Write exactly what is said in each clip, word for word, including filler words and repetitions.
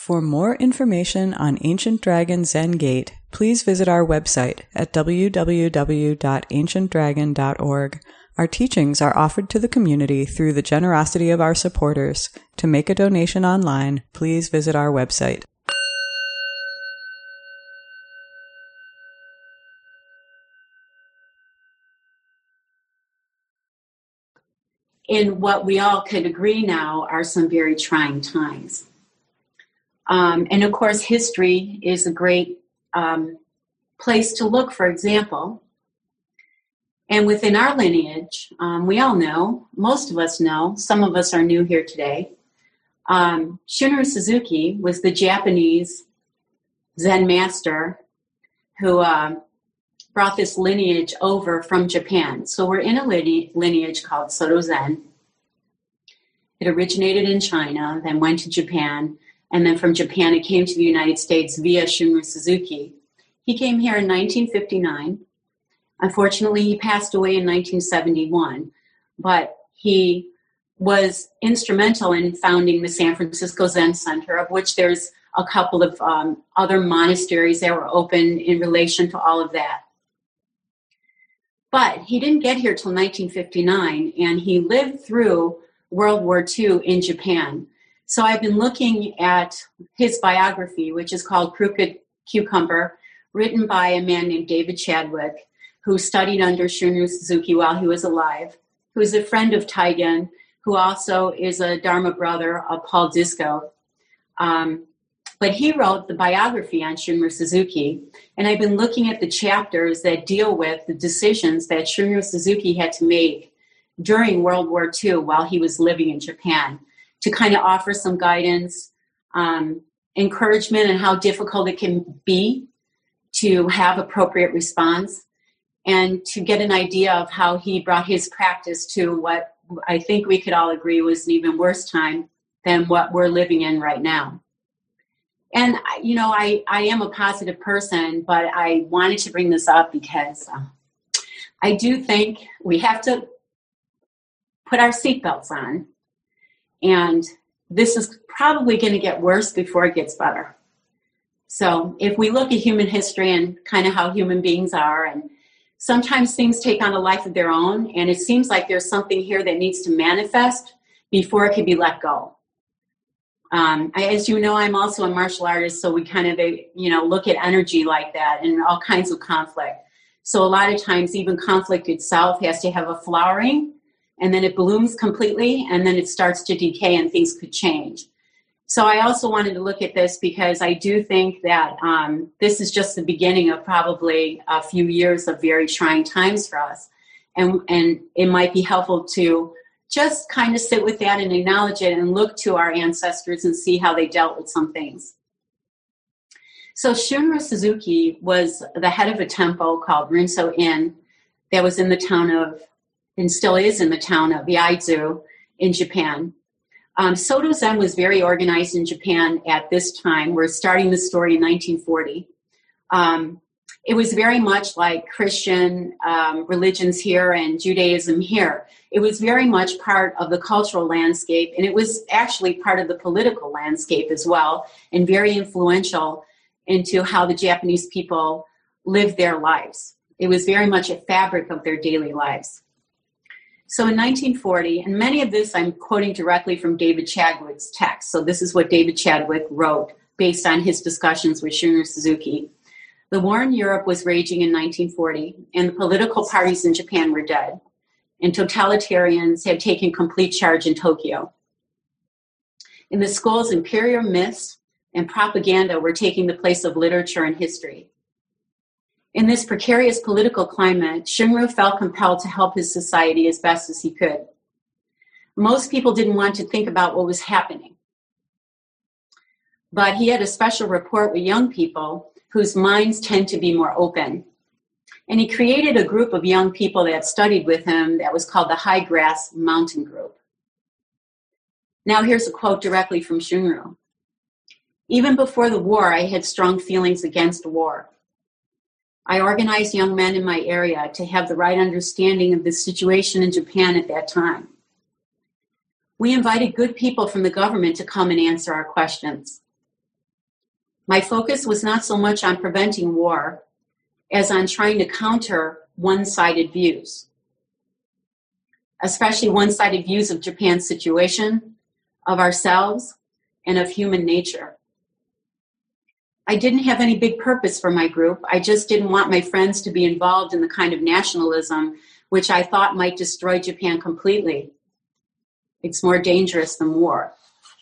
For more information on Ancient Dragon Zen Gate, please visit our website at w w w dot ancient dragon dot org. Our teachings are offered to the community through the generosity of our supporters. To make a donation online, please visit our website. In what we all could agree now are some very trying times. Um, and of course, history is a great um, place to look for example. And within our lineage, um, we all know, most of us know, some of us are new here today, um, Shunryu Suzuki was the Japanese Zen master who uh, brought this lineage over from Japan. So we're in a line- lineage called Soto Zen. It originated in China, then went to Japan, and then from Japan it came to the United States via Shunryu Suzuki. He came here in nineteen fifty-nine. Unfortunately, he passed away in nineteen seventy-one, but he was instrumental in founding the San Francisco Zen Center, of which there's a couple of um, other monasteries that were open in relation to all of that. But he didn't get here till nineteen fifty-nine, and he lived through World War Two in Japan. So I've been looking at his biography, which is called Crooked Cucumber, written by a man named David Chadwick, who studied under Shunryu Suzuki while he was alive, who is a friend of Taigen, who also is a Dharma brother of Paul Disco. Um, but he wrote the biography on Shunryu Suzuki, and I've been looking at the chapters that deal with the decisions that Shunryu Suzuki had to make during World War Two while he was living in Japan, to kind of offer some guidance, um, encouragement, and how difficult it can be to have appropriate response, and to get an idea of how he brought his practice to what I think we could all agree was an even worse time than what we're living in right now. And, you know, I, I am a positive person, but I wanted to bring this up because uh, I do think we have to put our seatbelts on. And this is probably going to get worse before it gets better. So if we look at human history and kind of how human beings are, and sometimes things take on a life of their own, and it seems like there's something here that needs to manifest before it can be let go. Um, I, as you know, I'm also a martial artist, so we kind of, you know, look at energy like that and all kinds of conflict. So a lot of times even conflict itself has to have a flowering, and then it blooms completely, and then it starts to decay and things could change. So I also wanted to look at this because I do think that um, this is just the beginning of probably a few years of very trying times for us. And, and it might be helpful to just kind of sit with that and acknowledge it and look to our ancestors and see how they dealt with some things. So Shunryu Suzuki was the head of a temple called Rinso-in that was in the town of, and still is in the town of Yaizu in Japan. Um, Soto Zen was very organized in Japan at this time. We're starting the story in nineteen forty. Um, it was very much like Christian um, religions here and Judaism here. It was very much part of the cultural landscape, and it was actually part of the political landscape as well, and very influential into how the Japanese people lived their lives. It was very much a fabric of their daily lives. So in nineteen forty, and many of this I'm quoting directly from David Chadwick's text. So this is what David Chadwick wrote based on his discussions with Shunryu Suzuki. The war in Europe was raging in nineteen forty, and the political parties in Japan were dead, and totalitarians had taken complete charge in Tokyo. In the schools, imperial myths and propaganda were taking the place of literature and history. In this precarious political climate, Shunryu felt compelled to help his society as best as he could. Most people didn't want to think about what was happening, but he had a special rapport with young people whose minds tend to be more open. And he created a group of young people that studied with him that was called the High Grass Mountain Group. Now here's a quote directly from Shunryu. Even before the war, I had strong feelings against war. I organized young men in my area to have the right understanding of the situation in Japan at that time. We invited good people from the government to come and answer our questions. My focus was not so much on preventing war as on trying to counter one-sided views, especially one-sided views of Japan's situation, of ourselves, and of human nature. I didn't have any big purpose for my group. I just didn't want my friends to be involved in the kind of nationalism which I thought might destroy Japan completely. It's more dangerous than war.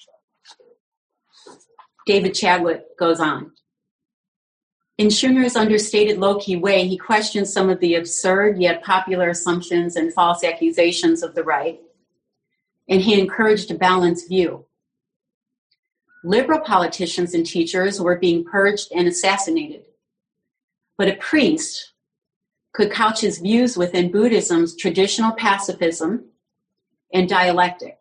David Chadwick goes on. In Shunru's understated low-key way, he questions some of the absurd yet popular assumptions and false accusations of the right, and he encouraged a balanced view. Liberal politicians and teachers were being purged and assassinated, but a priest could couch his views within Buddhism's traditional pacifism and dialectic.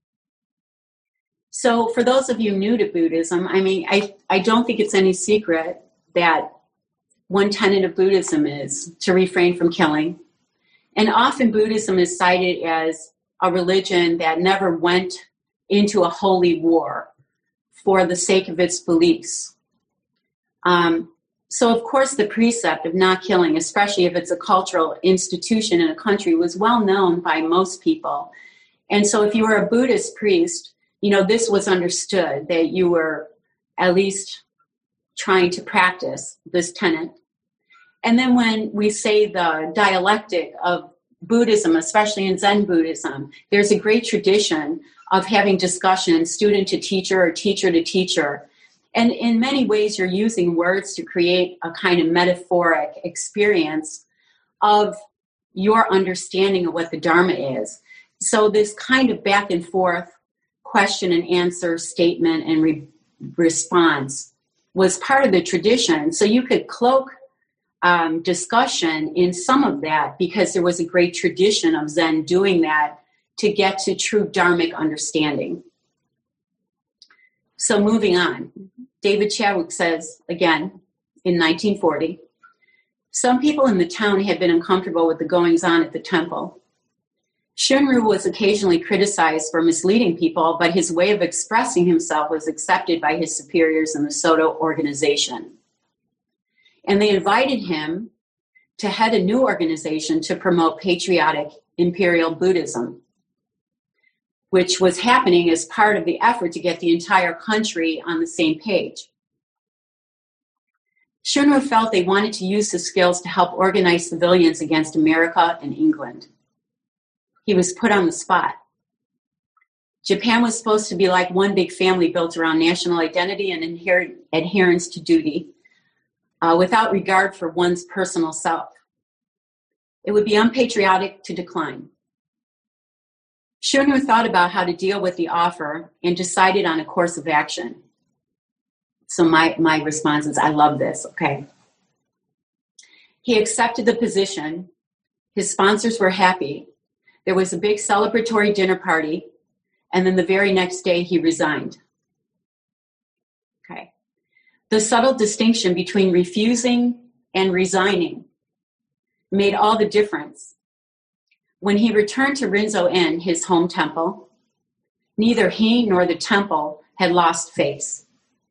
So for those of you new to Buddhism, I mean, I, I don't think it's any secret that one tenet of Buddhism is to refrain from killing. And often Buddhism is cited as a religion that never went into a holy war for the sake of its beliefs. Um, so of course the precept of not killing, especially if it's a cultural institution in a country, was well known by most people. And so if you were a Buddhist priest, you know, this was understood, that you were at least trying to practice this tenet. And then when we say the dialectic of Buddhism, especially in Zen Buddhism, there's a great tradition of having discussion, student to teacher or teacher to teacher. And in many ways, you're using words to create a kind of metaphoric experience of your understanding of what the Dharma is. So this kind of back and forth question and answer, statement and re- response was part of the tradition. So you could cloak um, discussion in some of that because there was a great tradition of Zen doing that to get to true Dharmic understanding. So moving on, David Chadwick says, again, in nineteen forty, some people in the town had been uncomfortable with the goings-on at the temple. Shunru was occasionally criticized for misleading people, but his way of expressing himself was accepted by his superiors in the Soto organization. And they invited him to head a new organization to promote patriotic imperial Buddhism, which was happening as part of the effort to get the entire country on the same page. Shunru felt they wanted to use his skills to help organize civilians against America and England. He was put on the spot. Japan was supposed to be like one big family built around national identity and inher- adherence to duty, uh, without regard for one's personal self. It would be unpatriotic to decline. Shunru thought about how to deal with the offer and decided on a course of action. So my, my response is, I love this, okay. He accepted the position. His sponsors were happy. There was a big celebratory dinner party, and then the very next day he resigned. Okay. The subtle distinction between refusing and resigning made all the difference. When he returned to Rinzo-in, his home temple, neither he nor the temple had lost face.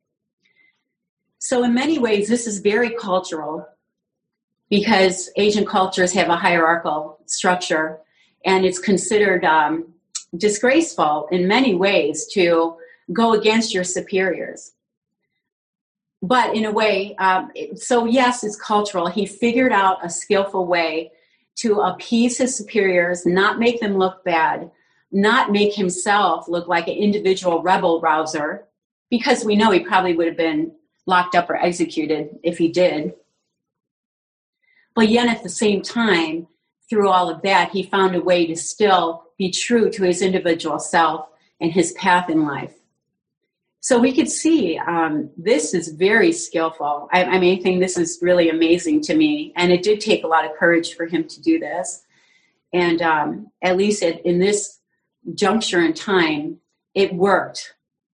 So in many ways, this is very cultural because Asian cultures have a hierarchical structure, and it's considered um, disgraceful in many ways to go against your superiors. But in a way, um, it, so yes, it's cultural. He figured out a skillful way to appease his superiors, not make them look bad, not make himself look like an individual rebel rouser, because we know he probably would have been locked up or executed if he did. But yet at the same time, through all of that, he found a way to still be true to his individual self and his path in life. So we could see um, this is very skillful. I, I mean, I think this is really amazing to me. And it did take a lot of courage for him to do this. And um, at least at, in this juncture in time, it worked.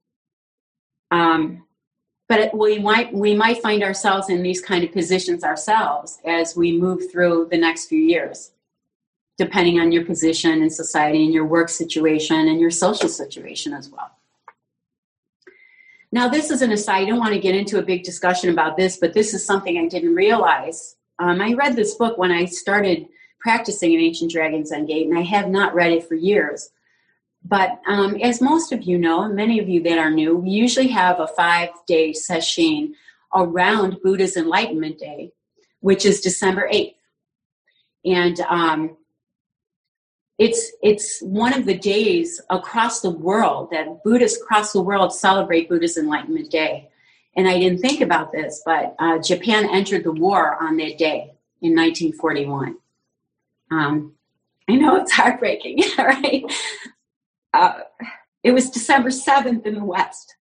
Um, but it, we might we might find ourselves in these kind of positions ourselves as we move through the next few years, depending on your position in society and your work situation and your social situation as well. Now, this is an aside. I don't want to get into a big discussion about this, but this is something I didn't realize. Um, I read this book when I started practicing in Ancient Dragon Zen Gate, and I have not read it for years. But um, as most of you know, and many of you that are new, we usually have a five-day sesshin around Buddha's Enlightenment Day, which is December eighth. And um, it's it's one of the days across the world that Buddhists across the world celebrate Buddha's Enlightenment Day. And I didn't think about this, but uh, Japan entered the war on that day in nineteen forty-one. Um, I know it's heartbreaking, right? Uh, it was December seventh in the West.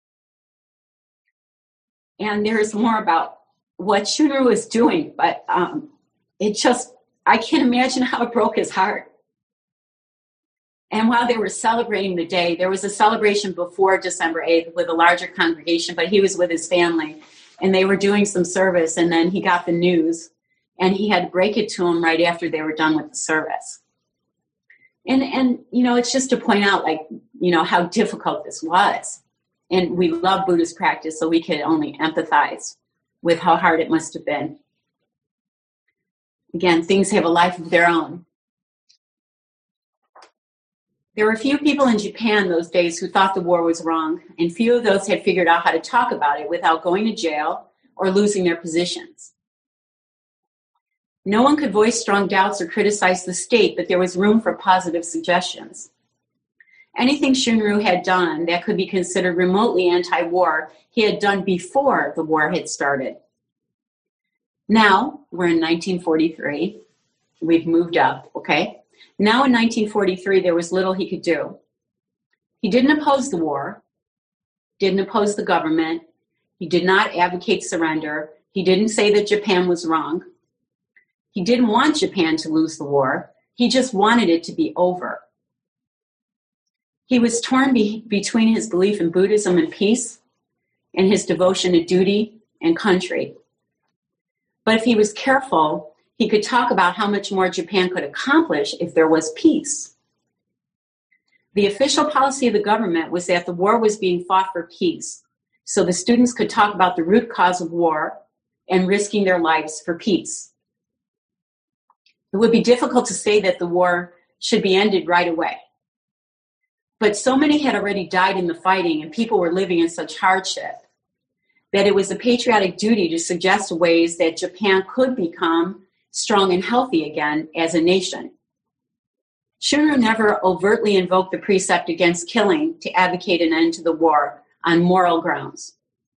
And there's more about what Shunryu was doing, but um, it just, I can't imagine how it broke his heart. And while they were celebrating the day, there was a celebration before December eighth with a larger congregation, but he was with his family, and they were doing some service, and then he got the news, and he had to break it to him right after they were done with the service. And, and you know, it's just to point out, like, you know, how difficult this was. And we love Buddhist practice, so we could only empathize with how hard it must have been. Again, things have a life of their own. There were a few people in Japan those days who thought the war was wrong, and few of those had figured out how to talk about it without going to jail or losing their positions. No one could voice strong doubts or criticize the state, but there was room for positive suggestions. Anything Shunryu had done that could be considered remotely anti-war, he had done before the war had started. Now, we're in nineteen forty-three. We've moved up, okay? Now in nineteen forty-three, there was little he could do. He didn't oppose the war, didn't oppose the government. He did not advocate surrender. He didn't say that Japan was wrong. He didn't want Japan to lose the war. He just wanted it to be over. He was torn be- between his belief in Buddhism and peace and his devotion to duty and country. But if he was careful, he could talk about how much more Japan could accomplish if there was peace. The official policy of the government was that the war was being fought for peace, so the students could talk about the root cause of war and risking their lives for peace. It would be difficult to say that the war should be ended right away. But so many had already died in the fighting, and people were living in such hardship that it was a patriotic duty to suggest ways that Japan could become strong and healthy again as a nation. Shunryu never overtly invoked the precept against killing to advocate an end to the war on moral grounds.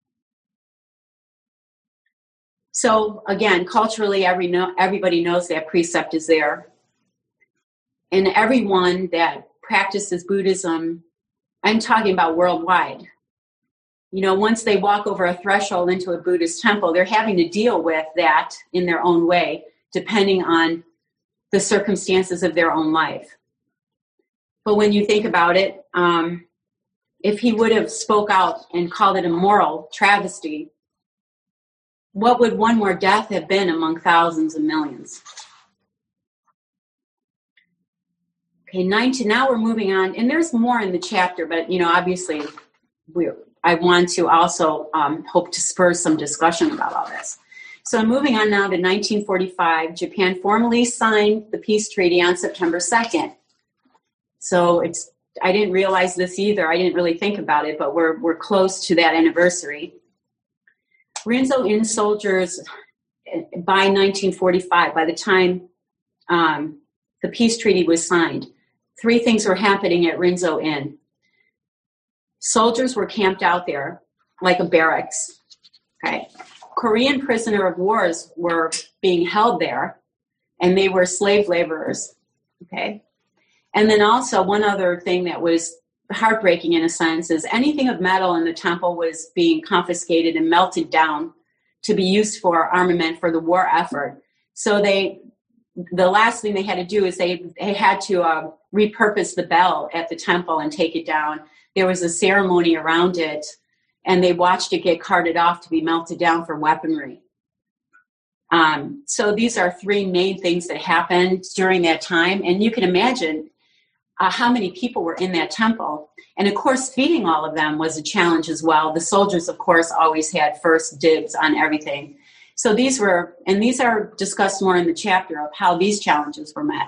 So again, culturally, every know, everybody knows that precept is there. And everyone that practices Buddhism, I'm talking about worldwide. You know, once they walk over a threshold into a Buddhist temple, they're having to deal with that in their own way, depending on the circumstances of their own life. But when you think about it, um, if he would have spoke out and called it a moral travesty, what would one more death have been among thousands and millions? Okay, nineteen, now we're moving on, and there's more in the chapter, but, you know, obviously we, I want to also um, hope to spur some discussion about all this. So I'm moving on now to nineteen forty-five. Japan formally signed the peace treaty on September second. So it's, I didn't realize this either. I didn't really think about it, but we're we're close to that anniversary. Rinzai Inn soldiers, by nineteen forty-five, by the time um, the peace treaty was signed, three things were happening at Rinzai Inn. Soldiers were camped out there like a barracks. Okay. Korean prisoner of wars were being held there, and they were slave laborers. Okay. And then also one other thing that was heartbreaking in a sense is anything of metal in the temple was being confiscated and melted down to be used for armament for the war effort. So they, the last thing they had to do is they, they had to uh, repurpose the bell at the temple and take it down. There was a ceremony around it, and they watched it get carted off to be melted down for weaponry. Um, so these are three main things that happened during that time. And you can imagine uh, how many people were in that temple. And of course, feeding all of them was a challenge as well. The soldiers, of course, always had first dibs on everything. So these were, and these are discussed more in the chapter of how these challenges were met.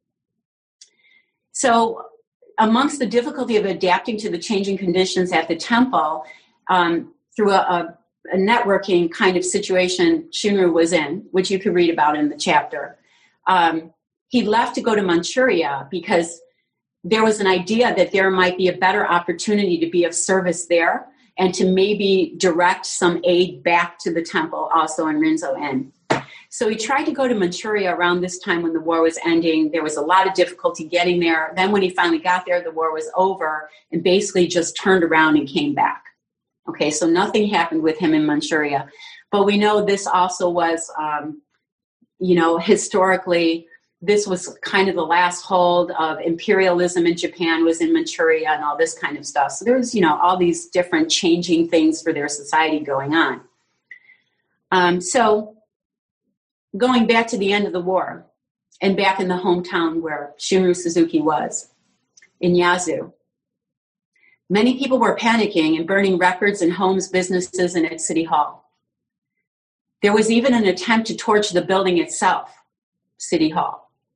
So amongst the difficulty of adapting to the changing conditions at the temple, um, through a, a, a networking kind of situation Shunryu was in, which you could read about in the chapter, um, he left to go to Manchuria because there was an idea that there might be a better opportunity to be of service there and to maybe direct some aid back to the temple also in Rinzai-en. So he tried to go to Manchuria around this time when the war was ending. There was a lot of difficulty getting there. Then when he finally got there, the war was over and basically just turned around and came back. Okay, so nothing happened with him in Manchuria. But we know this also was, um, you know, historically, this was kind of the last hold of imperialism in Japan was in Manchuria and all this kind of stuff. So there was, you know, all these different changing things for their society going on. Um, so going back to the end of the war and back in the hometown where Shunryu Suzuki was, in Yazoo, many people were panicking and burning records in homes, businesses, and at City Hall. There was even an attempt to torch the building itself, City Hall.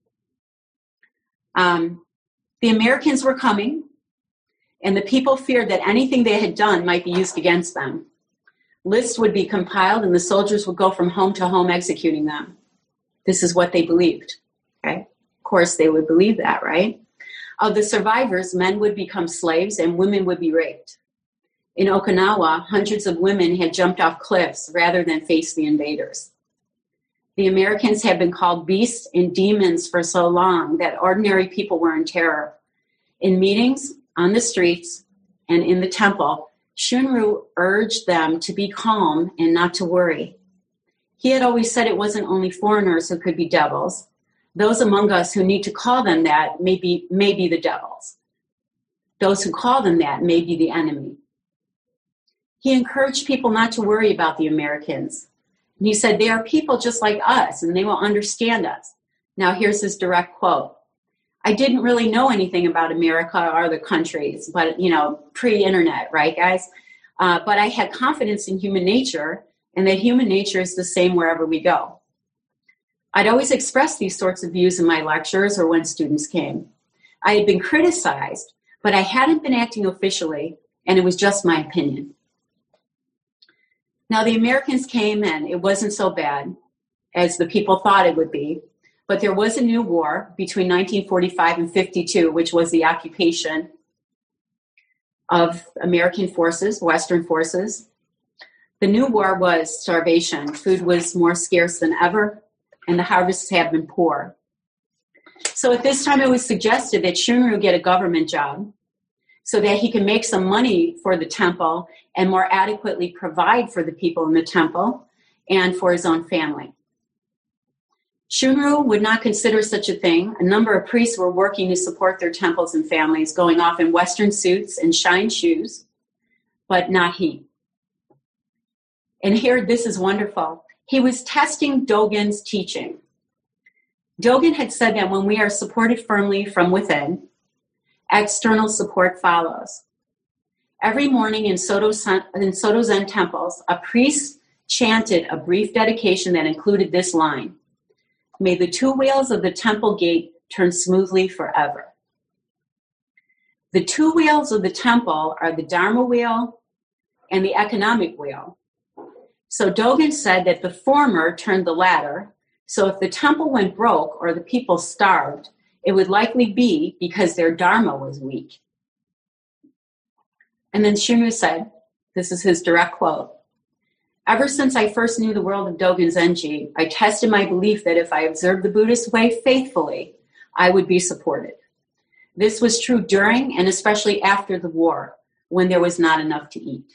Um, the Americans were coming, and the people feared that anything they had done might be used against them. Lists would be compiled, and the soldiers would go from home to home executing them. This is what they believed. Okay? Of course, they would believe that, right? Of the survivors, men would become slaves, and women would be raped. In Okinawa, hundreds of women had jumped off cliffs rather than face the invaders. The Americans had been called beasts and demons for so long that ordinary people were in terror. In meetings, on the streets, and in the temple, Shunryu urged them to be calm and not to worry. He had always said it wasn't only foreigners who could be devils. Those among us who need to call them that may be, may be the devils. Those who call them that may be the enemy. He encouraged people not to worry about the Americans. And he said, they are people just like us, and they will understand us. Now, here's his direct quote. I didn't really know anything about America or the countries, but, you know, pre-internet, right, guys? Uh, but I had confidence in human nature, and that human nature is the same wherever we go. I'd always expressed these sorts of views in my lectures or when students came. I had been criticized, but I hadn't been acting officially, and it was just my opinion. Now, the Americans came and it wasn't so bad as the people thought it would be, but there was a new war between nineteen forty-five and fifty-two, which was the occupation of American forces, Western forces. The new war was starvation. Food was more scarce than ever, and the harvests had been poor. So at this time, it was suggested that Shunryu get a government job so that he can make some money for the temple and more adequately provide for the people in the temple and for his own family. Shunryu would not consider such a thing. A number of priests were working to support their temples and families, going off in Western suits and shine shoes, but not he. And here, this is wonderful. He was testing Dogen's teaching. Dogen had said that when we are supported firmly from within, external support follows. Every morning in Soto, in Soto Zen temples, a priest chanted a brief dedication that included this line: may the two wheels of the temple gate turn smoothly forever. The two wheels of the temple are the Dharma wheel and the economic wheel. So Dogen said that the former turned the latter, so if the temple went broke or the people starved, it would likely be because their dharma was weak. And then Shunryu said, this is his direct quote, ever since I first knew the world of Dogen Zenji, I tested my belief that if I observed the Buddhist way faithfully, I would be supported. This was true during and especially after the war, when there was not enough to eat.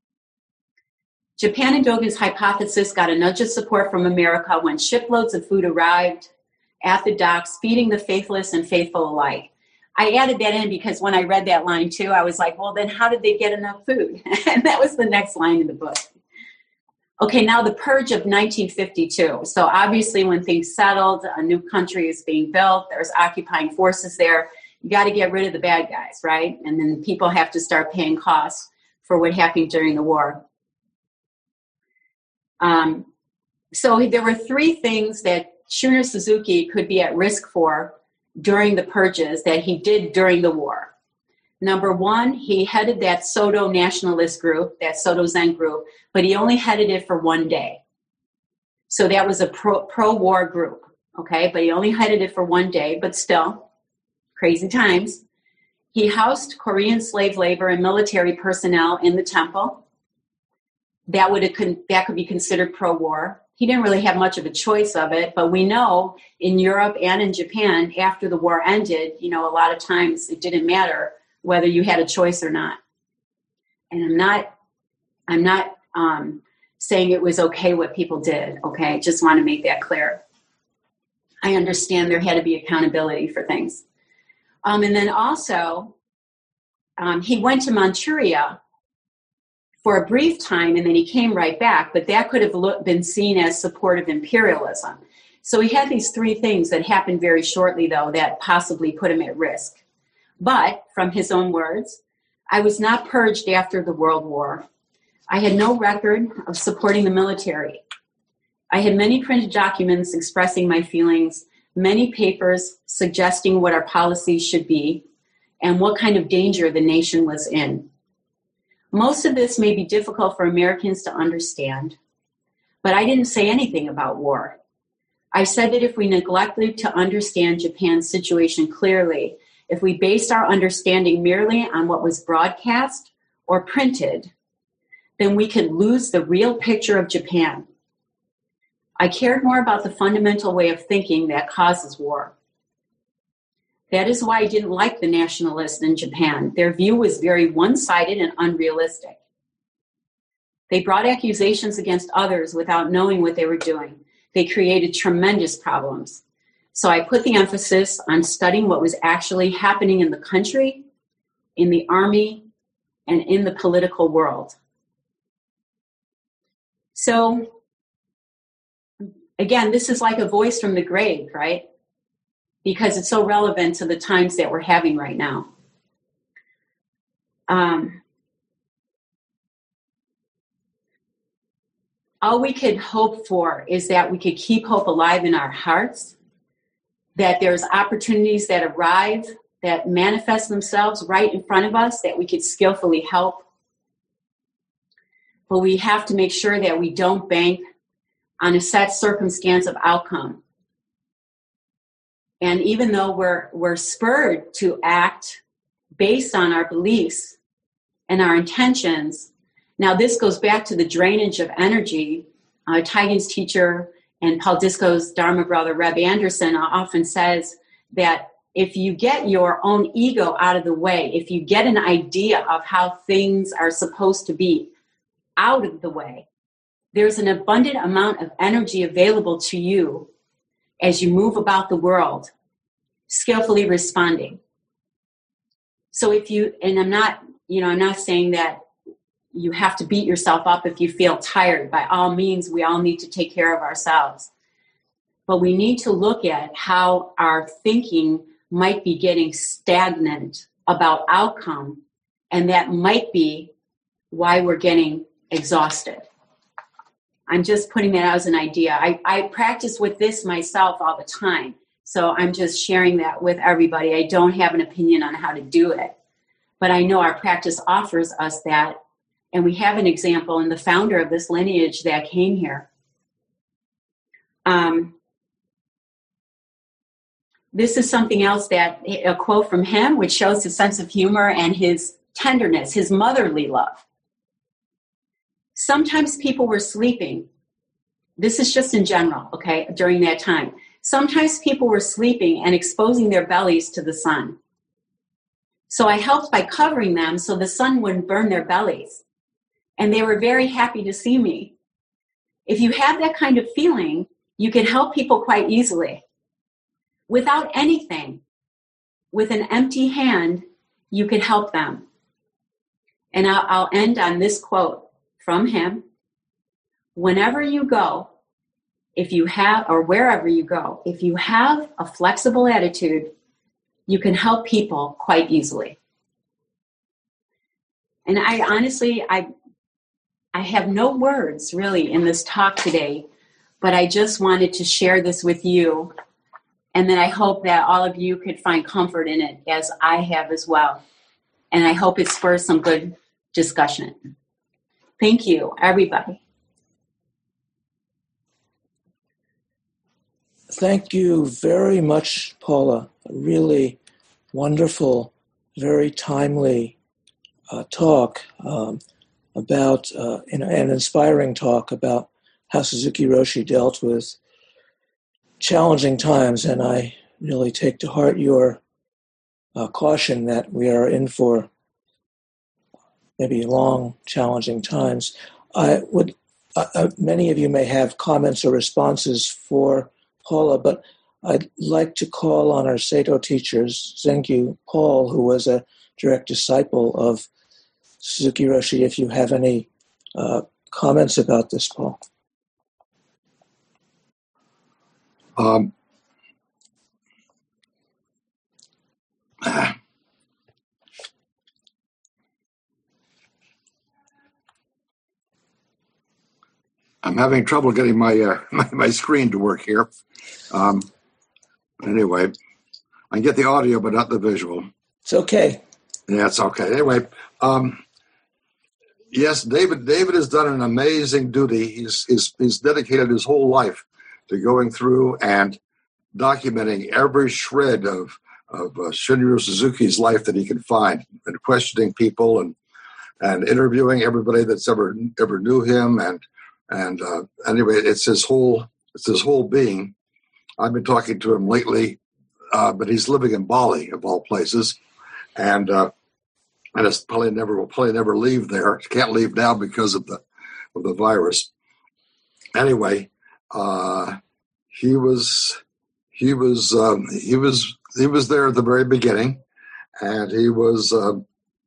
Japan and Dogen's hypothesis got a nudge of support from America when shiploads of food arrived at the docks, feeding the faithless and faithful alike. I added that in because when I read that line too, I was like, well, then how did they get enough food? And that was the next line in the book. Okay, now the purge of nineteen fifty-two. So obviously when things settled, a new country is being built, there's occupying forces there. you got to get rid of the bad guys, right? And then people have to start paying costs for what happened during the war. Um, so there were three things that Shunor Suzuki could be at risk for during the purges that he did during the war. Number one, he headed that Soto nationalist group, that Soto Zen group, but he only headed it for one day. So that was a pro, pro-war group, okay? But he only headed it for one day, but still, crazy times. He housed Korean slave labor and military personnel in the temple. That would have, that could be considered pro-war. He didn't really have much of a choice of it, but we know in Europe and in Japan, after the war ended, you know, a lot of times it didn't matter whether you had a choice or not. And I'm not, I'm not um, saying it was okay what people did, okay? Just want to make that clear. I understand there had to be accountability for things. Um, and then also, um, he went to Manchuria for a brief time, and then he came right back, but that could have look, been seen as supportive imperialism. So he had these three things that happened very shortly, though, that possibly put him at risk. But, from his own words, I was not purged after the World War. I had no record of supporting the military. I had many printed documents expressing my feelings, many papers suggesting what our policies should be, and what kind of danger the nation was in. Most of this may be difficult for Americans to understand, but I didn't say anything about war. I said that if we neglected to understand Japan's situation clearly, if we based our understanding merely on what was broadcast or printed, then we could lose the real picture of Japan. I cared more about the fundamental way of thinking that causes war. That is why I didn't like the nationalists in Japan. Their view was very one-sided and unrealistic. They brought accusations against others without knowing what they were doing. They created tremendous problems. So I put the emphasis on studying what was actually happening in the country, in the army, and in the political world. So, again, this is like a voice from the grave, right? Because it's so relevant to the times that we're having right now. Um, all we could hope for is that we could keep hope alive in our hearts, that there's opportunities that arrive, that manifest themselves right in front of us, that we could skillfully help. But we have to make sure that we don't bank on a set circumstance of outcome. And even though we're we're spurred to act based on our beliefs and our intentions, now this goes back to the drainage of energy. Uh, Taigen's teacher and Paul Disco's Dharma brother, Reb Anderson, often says that if you get your own ego out of the way, if you get an idea of how things are supposed to be out of the way, there's an abundant amount of energy available to you as you move about the world, skillfully responding. So if you, and I'm not, you know, I'm not saying that you have to beat yourself up if you feel tired. By all means, we all need to take care of ourselves. But we need to look at how our thinking might be getting stagnant about outcome, and that might be why we're getting exhausted. I'm just putting that out as an idea. I, I practice with this myself all the time, so I'm just sharing that with everybody. I don't have an opinion on how to do it, but I know our practice offers us that, and we have an example in the founder of this lineage that came here. Um, this is something else that, a quote from him, which shows his sense of humor and his tenderness, his motherly love. Sometimes people were sleeping. This is just in general, okay, during that time. Sometimes people were sleeping and exposing their bellies to the sun. So I helped by covering them so the sun wouldn't burn their bellies. And they were very happy to see me. If you have that kind of feeling, you can help people quite easily. Without anything, with an empty hand, you can help them. And I'll, I'll end on this quote from him. Whenever you go, if you have, or wherever you go, if you have a flexible attitude, you can help people quite easily. And I honestly, I, I have no words really in this talk today, but I just wanted to share this with you. And then I hope that all of you could find comfort in it as I have as well. And I hope it spurs some good discussion. Thank you, everybody. Thank you very much, Paula. A really wonderful, very timely uh, talk um, about, uh, in, an inspiring talk about how Suzuki Roshi dealt with challenging times. And I really take to heart your uh, caution that we are in for maybe long, challenging times. I would, uh, uh, many of you may have comments or responses for Paula, but I'd like to call on our Seido teachers, Zengyu Paul, who was a direct disciple of Suzuki Roshi, if you have any uh, comments about this, Paul. Um, I'm having trouble getting my, uh, my my screen to work here. Um, anyway, I can get the audio, but not the visual. It's okay. Yeah, it's okay. Anyway, um, yes, David. David has done an amazing duty. He's he's he's dedicated his whole life to going through and documenting every shred of of uh, Shunryu Suzuki's life that he can find, and questioning people and and interviewing everybody that's ever ever knew him. And and uh, anyway, it's his whole it's his whole being. I've been talking to him lately, uh, but he's living in Bali of all places, and. Uh, And it's probably never will probably never leave there. Can't leave now because of the of the virus. Anyway, uh, he was he was um, he was he was there at the very beginning, and he was um,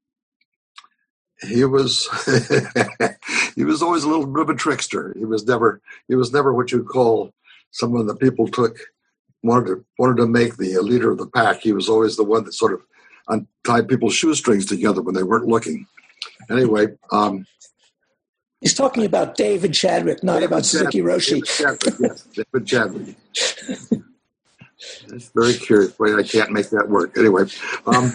he was he was always a little bit of a trickster. He was never he was never what you call someone that people took wanted to wanted to make the leader of the pack. He was always the one that sort of untie people's shoestrings together when they weren't looking. Anyway, um, he's talking about David Chadwick, not David about Suzuki Chadwick, Roshi. David Chadwick, yes, David Chadwick. It's very curious. Wait, I can't make that work. Anyway, um,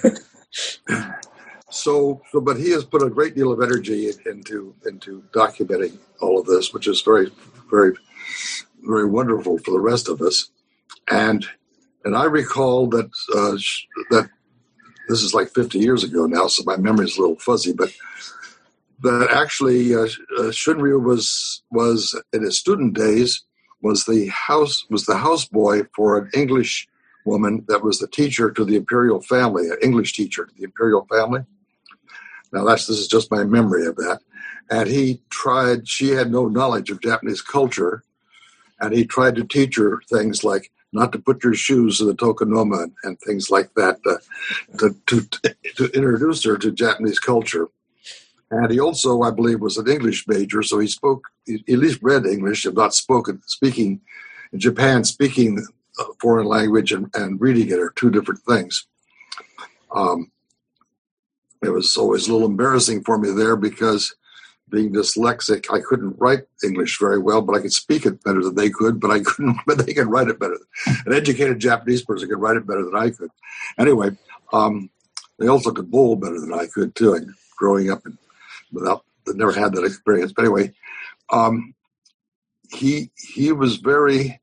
so so, but he has put a great deal of energy into into documenting all of this, which is very, very, very wonderful for the rest of us. And and I recall that uh, that. This is like fifty years ago now, so my memory is a little fuzzy. But but actually, uh, uh, Shunryu was was in his student days was the house was the houseboy for an English woman that was the teacher to the imperial family, an English teacher to the imperial family. Now that's this is just my memory of that. And he tried. She had no knowledge of Japanese culture, and he tried to teach her things like not to put your shoes in the tokonoma and, and things like that, uh, to, to to introduce her to Japanese culture. And he also, I believe, was an English major, so he spoke, he at least read English, if not spoken, speaking. In Japan, speaking a foreign language and, and reading it are two different things. Um, it was always a little embarrassing for me there because being dyslexic, I couldn't write English very well, but I could speak it better than they could, but I couldn't, but they could write it better. An educated Japanese person could write it better than I could. Anyway, um, they also could bowl better than I could too, and growing up and without, I never had that experience. But anyway, um, he, he was very,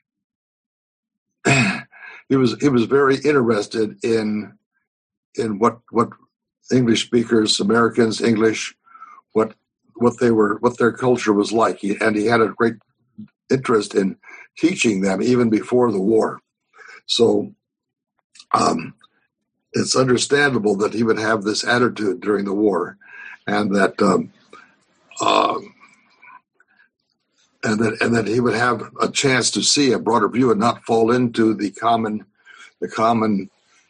he was, he was very interested in, in what, what English speakers, Americans, English, what, what they were, what their culture was like. He, and he had a great interest in teaching them even before the war. So um, it's understandable that he would have this attitude during the war, and that um, um, and that and that he would have a chance to see a broader view and not fall into the common, the common,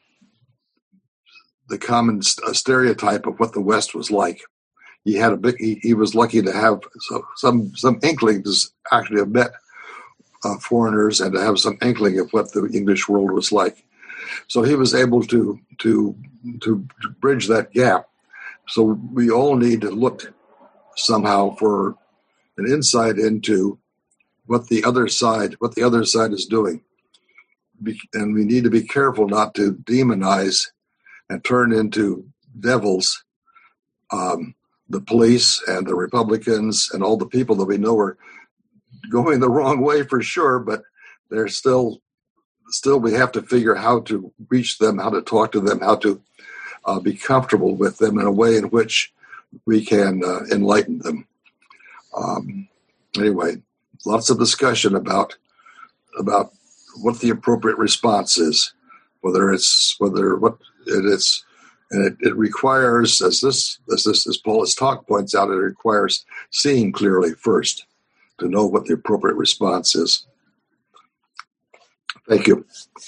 the common stereotype of what the West was like. He had a big. He, he was lucky to have some some inkling to actually have met uh, foreigners and to have some inkling of what the English world was like. So he was able to to to bridge that gap. So we all need to look somehow for an insight into what the other side what the other side is doing. And we need to be careful not to demonize and turn into devils um, the police and the Republicans and all the people that we know are going the wrong way for sure, but they're still, still we have to figure how to reach them, how to talk to them, how to uh, be comfortable with them in a way in which we can uh, enlighten them. Um, anyway, lots of discussion about about what the appropriate response is, whether it's whether what it is, and it, it requires, as this as this as Paula's talk points out, it requires seeing clearly first to know what the appropriate response is. Thank you.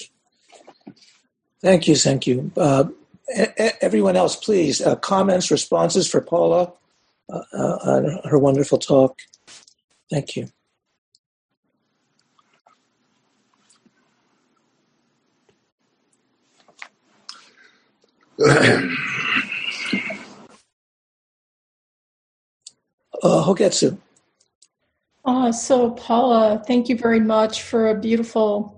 Thank you, thank you. Uh, everyone else, please, uh, comments, responses for Paula uh, uh, on her wonderful talk. Thank you. uh, Hogetsu. Uh, so, Paula, thank you very much for a beautiful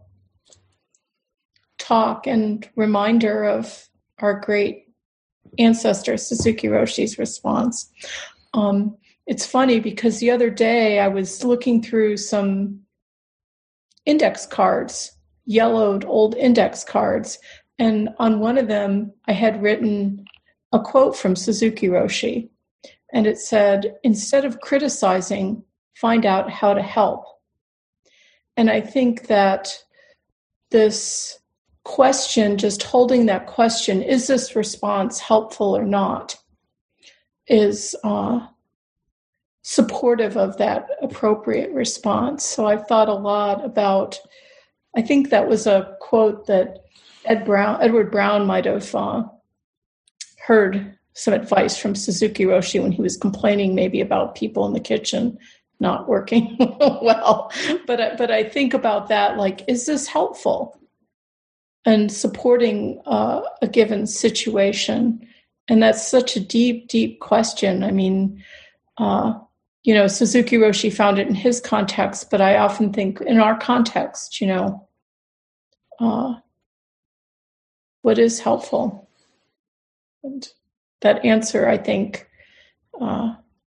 talk and reminder of our great ancestor, Suzuki Roshi's response. Um, it's funny because the other day I was looking through some index cards, yellowed old index cards, and on one of them I had written a quote from Suzuki Roshi, and it said, "Instead of criticizing, find out how to help." And I think that this question, just holding that question, is this response helpful or not, is uh, supportive of that appropriate response. So I've thought a lot about, I think that was a quote that Ed Brown, Edward Brown might have uh, heard some advice from Suzuki Roshi when he was complaining maybe about people in the kitchen not working well. But, but I think about that, like, is this helpful? And supporting uh, a given situation. And that's such a deep, deep question. I mean, uh, you know, Suzuki Roshi found it in his context, but I often think in our context, you know, uh, what is helpful? And that answer, I think, uh,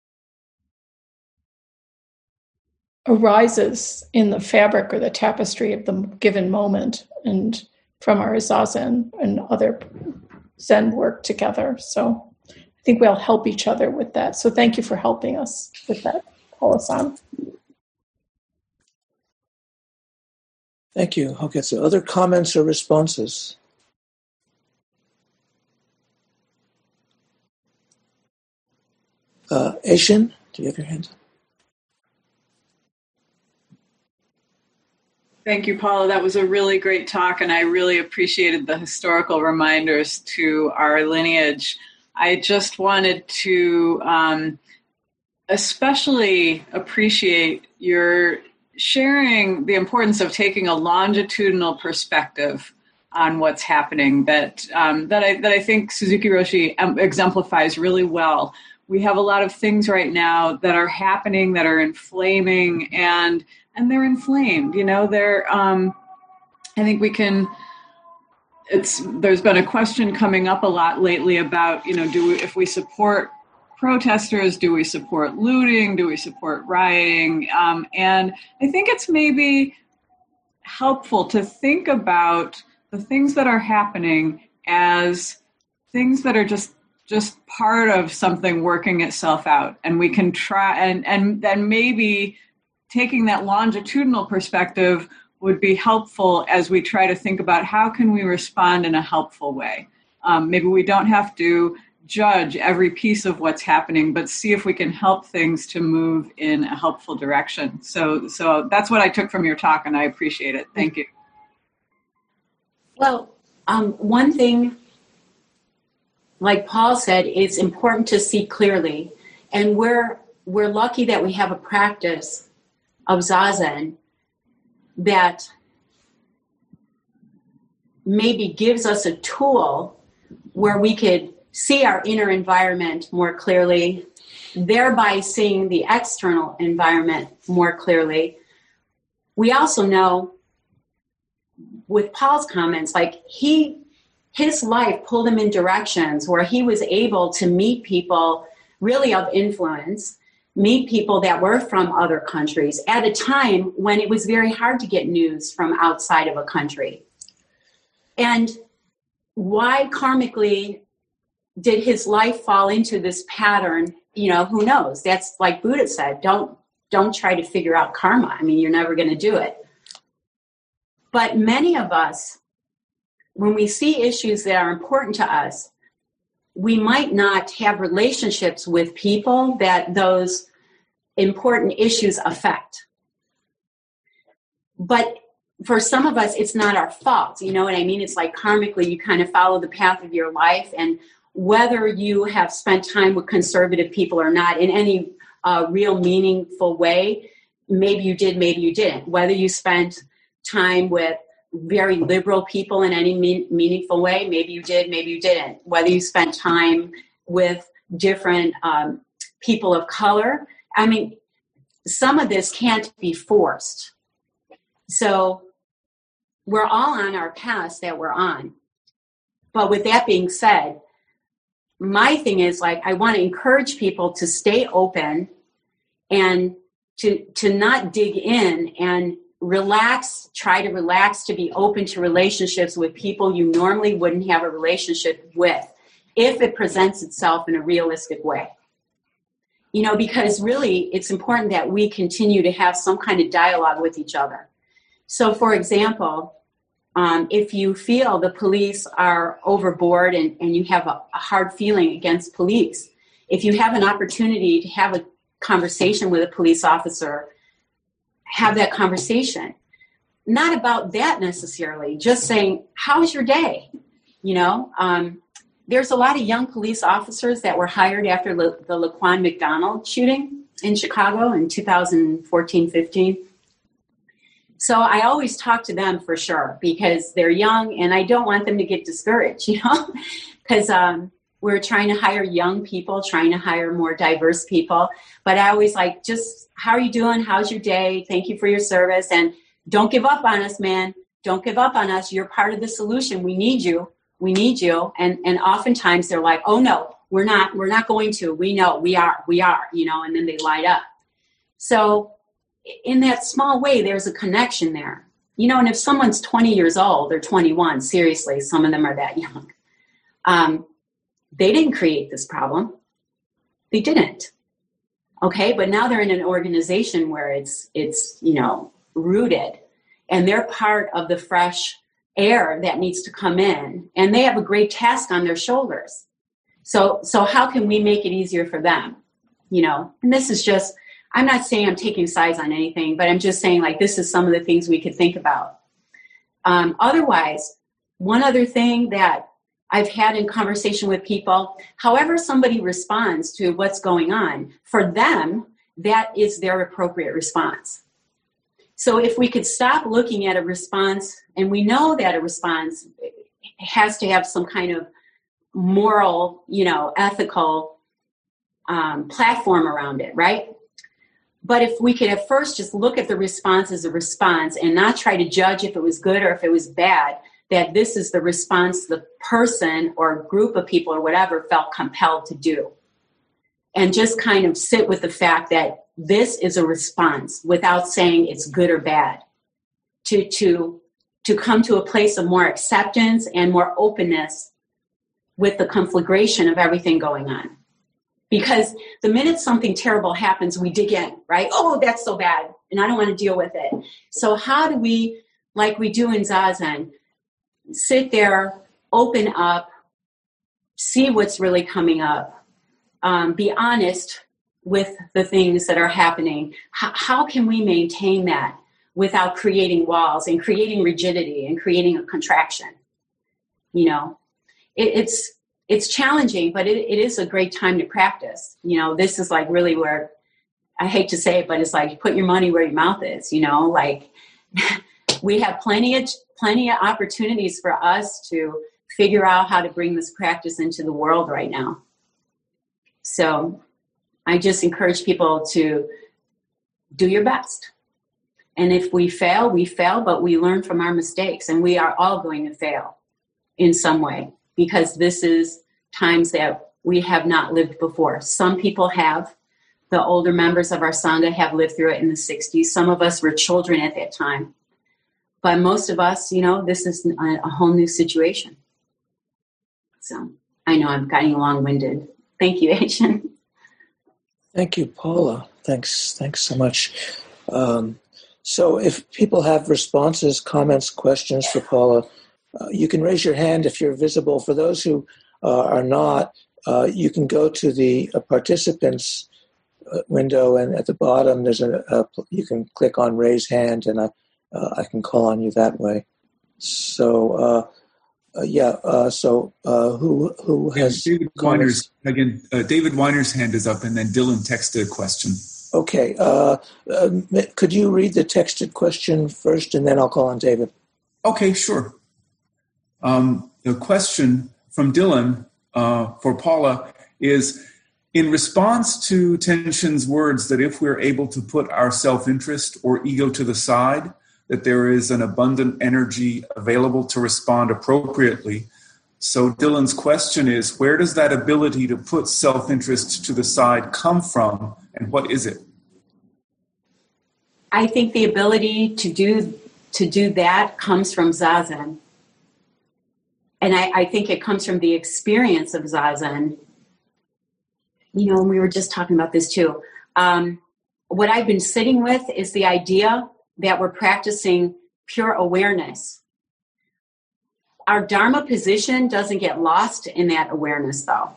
arises in the fabric or the tapestry of the given moment and from our Zazen and other Zen work together. So I think we'll help each other with that. So thank you for helping us with that, Paula-san. Thank you, Hogetsu. Other comments or responses? Uh, Aishin, do you have your hand up? Thank you, Paula. That was a really great talk, and I really appreciated the historical reminders to our lineage. I just wanted to um, especially appreciate your sharing the importance of taking a longitudinal perspective on what's happening that um, that I that I think Suzuki Roshi exemplifies really well. We have a lot of things right now that are happening that are inflaming and and they're inflamed. You know, they're. Um, I think we can. It's there's been a question coming up a lot lately about, you know, do we, if we support protesters, do we support looting, do we support rioting? Um, and I think it's maybe helpful to think about the things that are happening as things that are just just part of something working itself out, and we can try and and then maybe taking that longitudinal perspective would be helpful as we try to think about how can we respond in a helpful way. Um, maybe we don't have to judge every piece of what's happening, but see if we can help things to move in a helpful direction. So, so that's what I took from your talk, and I appreciate it. Thank you. Well, um, one thing, like Paul said, it's important to see clearly, and we're we're lucky that we have a practice of Zazen that maybe gives us a tool where we could see our inner environment more clearly, thereby seeing the external environment more clearly. We also know with Paul's comments, like he, his life pulled him in directions where he was able to meet people really of influence, meet people that were from other countries at a time when it was very hard to get news from outside of a country. And why karmically did his life fall into this pattern? You know, who knows? That's like Buddha said, don't, don't try to figure out karma. I mean, you're never going to do it. But many of us, when we see issues that are important to us, we might not have relationships with people that those important issues affect. But for some of us, it's not our fault. You know what I mean? It's like karmically, you kind of follow the path of your life. And whether you have spent time with conservative people or not in any uh, real meaningful way, maybe you did, maybe you didn't. Whether you spent time with very liberal people in any mean, meaningful way, maybe you did, maybe you didn't. Whether you spent time with different um, people of color. I mean, some of this can't be forced. So we're all on our paths that we're on. But with that being said, my thing is like, I want to encourage people to stay open and to, to not dig in and relax, try to relax, to be open to relationships with people you normally wouldn't have a relationship with if it presents itself in a realistic way. You know, because really it's important that we continue to have some kind of dialogue with each other. So, for example, um, if you feel the police are overboard and, and you have a, a hard feeling against police, if you have an opportunity to have a conversation with a police officer, have that conversation. Not about that necessarily, just saying, how's your day? You know, um, there's a lot of young police officers that were hired after Le- the Laquan McDonald shooting in Chicago in two thousand fourteen fifteen. So I always talk to them for sure because they're young and I don't want them to get discouraged, you know, because um, we're trying to hire young people, trying to hire more diverse people. But I always like, just how are you doing? How's your day? Thank you for your service. And don't give up on us, man. Don't give up on us. You're part of the solution. We need you. We need you. And and oftentimes they're like, oh, no, we're not. We're not going to. We know we are. We are, you know, and then they light up. So in that small way, there's a connection there. You know, and if someone's twenty years old or twenty-one, seriously, some of them are that young. Um, they didn't create this problem. They didn't. Okay, but now they're in an organization where it's, it's you know, rooted. And they're part of the fresh air that needs to come in. And they have a great task on their shoulders. So, so how can we make it easier for them? You know, and this is just, I'm not saying I'm taking sides on anything, but I'm just saying like this is some of the things we could think about. Um, otherwise, one other thing that I've had in conversation with people, however somebody responds to what's going on, for them, that is their appropriate response. So if we could stop looking at a response, and we know that a response has to have some kind of moral, you know, ethical um, platform around it, right? But if we could at first just look at the response as a response and not try to judge if it was good or if it was bad, that this is the response the person or group of people or whatever felt compelled to do. And just kind of sit with the fact that this is a response without saying it's good or bad. To, to, to come to a place of more acceptance and more openness with the conflagration of everything going on. Because the minute something terrible happens, we dig in, right? Oh, that's so bad, and I don't want to deal with it. So how do we, like we do in Zazen, sit there, open up, see what's really coming up, um, be honest with the things that are happening. H- how can we maintain that without creating walls and creating rigidity and creating a contraction? You know, it, it's it's challenging, but it, it is a great time to practice. You know, this is like really where, I hate to say it, but it's like put your money where your mouth is, you know, like we have plenty of plenty of opportunities for us to figure out how to bring this practice into the world right now. So I just encourage people to do your best. And if we fail, we fail, but we learn from our mistakes. And we are all going to fail in some way, because this is times that we have not lived before. Some people have. The older members of our Sangha have lived through it in the sixties. Some of us were children at that time. But most of us, you know, this is a, a whole new situation. So I know I'm getting long-winded. Thank you, Ancient. Thank you, Paula. Thanks. Thanks so much. Um, so if people have responses, comments, questions for Paula, uh, you can raise your hand if you're visible. For those who uh, are not, uh, you can go to the uh, participants uh, window, and at the bottom there's a, a you can click on raise hand, and I, uh, I can call on you that way. So uh, uh, yeah. Uh, so uh, who who has David Weiner's again? Uh, David Weiner's hand is up, and then Dylan texted a question. Okay. Uh, uh, could you read the texted question first, and then I'll call on David? Okay, sure. Um, the question from Dylan uh, for Paula is, in response to Tenshin's words that if we're able to put our self-interest or ego to the side, that there is an abundant energy available to respond appropriately. So Dylan's question is, where does that ability to put self-interest to the side come from, and what is it? I think the ability to do to do that comes from Zazen. And I, I think it comes from the experience of Zazen. You know, we were just talking about this too. Um, what I've been sitting with is the idea that we're practicing pure awareness. Our Dharma position doesn't get lost in that awareness, though.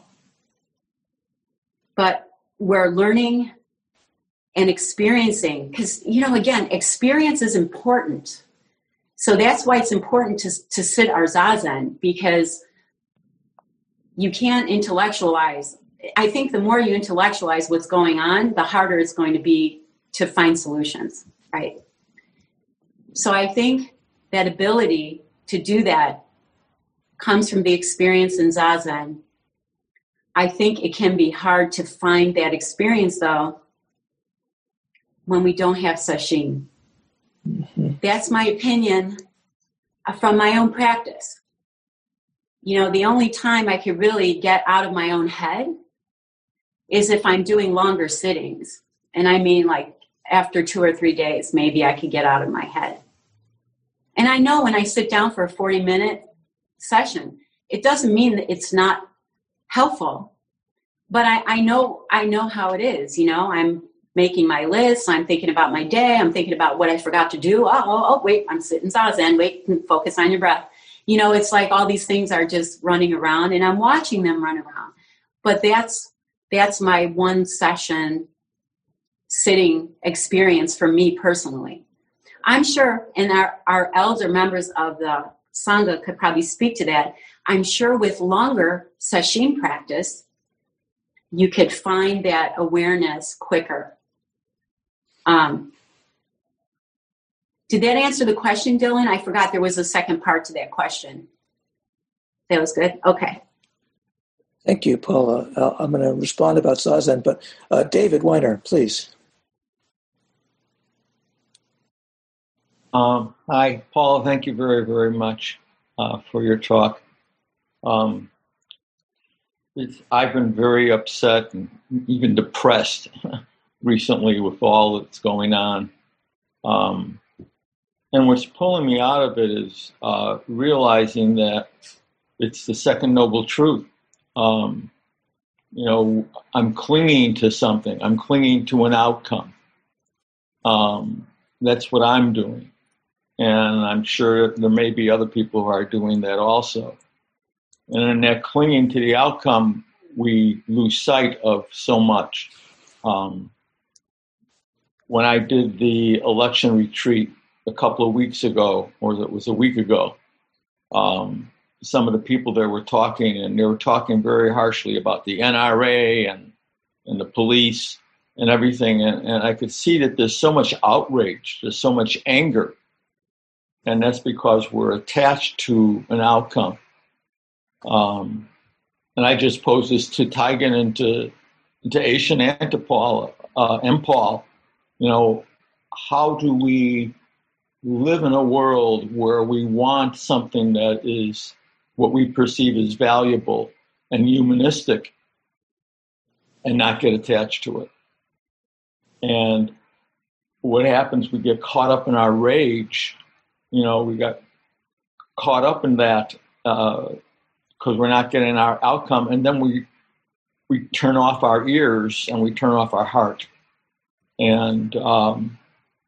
But we're learning and experiencing, because, you know, again, experience is important. So that's why it's important to, to sit our Zazen, because you can't intellectualize. I think the more you intellectualize what's going on, the harder it's going to be to find solutions, right? So I think that ability to do that comes from the experience in Zazen. I think it can be hard to find that experience, though, when we don't have sesshin. Mm-hmm. That's my opinion from my own practice. You know, the only time I could really get out of my own head is if I'm doing longer sittings. And I mean, like, after two or three days, maybe I could get out of my head. And I know when I sit down for a forty-minute session, it doesn't mean that it's not helpful. But I, I know I know how it is. You know, I'm making my list. I'm thinking about my day. I'm thinking about what I forgot to do. Oh, oh, oh wait, I'm sitting Zazen. Wait, focus on your breath. You know, it's like all these things are just running around, and I'm watching them run around. But that's that's my one session sitting experience for me personally. I'm sure, and our, our elder members of the Sangha could probably speak to that. I'm sure with longer sesshin practice, you could find that awareness quicker. Um, did that answer the question, Dylan? I forgot there was a second part to that question. That was good? Okay. Thank you, Paula. Uh, I'm going to respond about Zazen, but uh, David Weiner, please. Um, hi, Paula. Thank you very, very much uh, for your talk. Um, it's, I've been very upset and even depressed recently with all that's going on. Um, and what's pulling me out of it is uh, realizing that it's the second noble truth. Um, you know, I'm clinging to something. I'm clinging to an outcome. Um, that's what I'm doing. And I'm sure there may be other people who are doing that also. And in that clinging to the outcome, we lose sight of so much. Um, when I did the election retreat a couple of weeks ago, or it was a week ago, um, some of the people there were talking, and they were talking very harshly about the N R A and, and the police and everything. And, and I could see that there's so much outrage, there's so much anger. And that's because we're attached to an outcome. Um, and I just pose this to Taigen and to, to Aishin and to Paul, uh, and Paul. You know, how do we live in a world where we want something that is what we perceive as valuable and humanistic and not get attached to it? And what happens, we get caught up in our rage. You know, we got caught up in that because uh, we're not getting our outcome. And then we we turn off our ears and we turn off our heart. And um,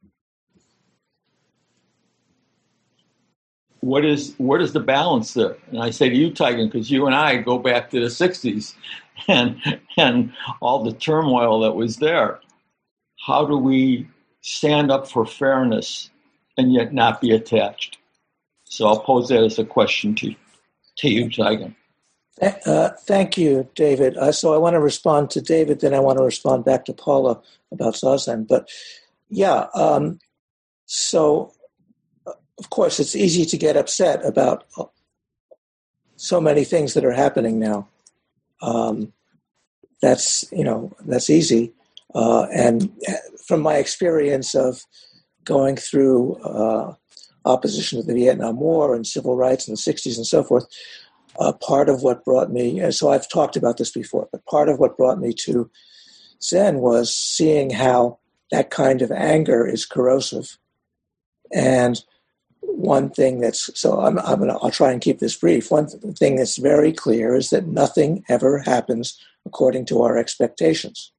what is what is the balance there? And I say to you, Taigen, because you and I go back to the sixties and and all the turmoil that was there. How do we stand up for fairness and yet not be attached? So I'll pose that as a question to, to you, Taigen. Uh, thank you, David. Uh, so I want to respond to David, then I want to respond back to Paula about Zazen. But yeah, um, so uh, of course it's easy to get upset about uh, so many things that are happening now. Um, that's, you know, that's easy. Uh, and from my experience of going through uh, opposition to the Vietnam War and civil rights in the sixties and so forth, uh, part of what brought me, and so I've talked about this before, but part of what brought me to Zen was seeing how that kind of anger is corrosive. And one thing that's, so I'm, I'm gonna, I'll try and keep this brief. One thing that's very clear is that nothing ever happens according to our expectations.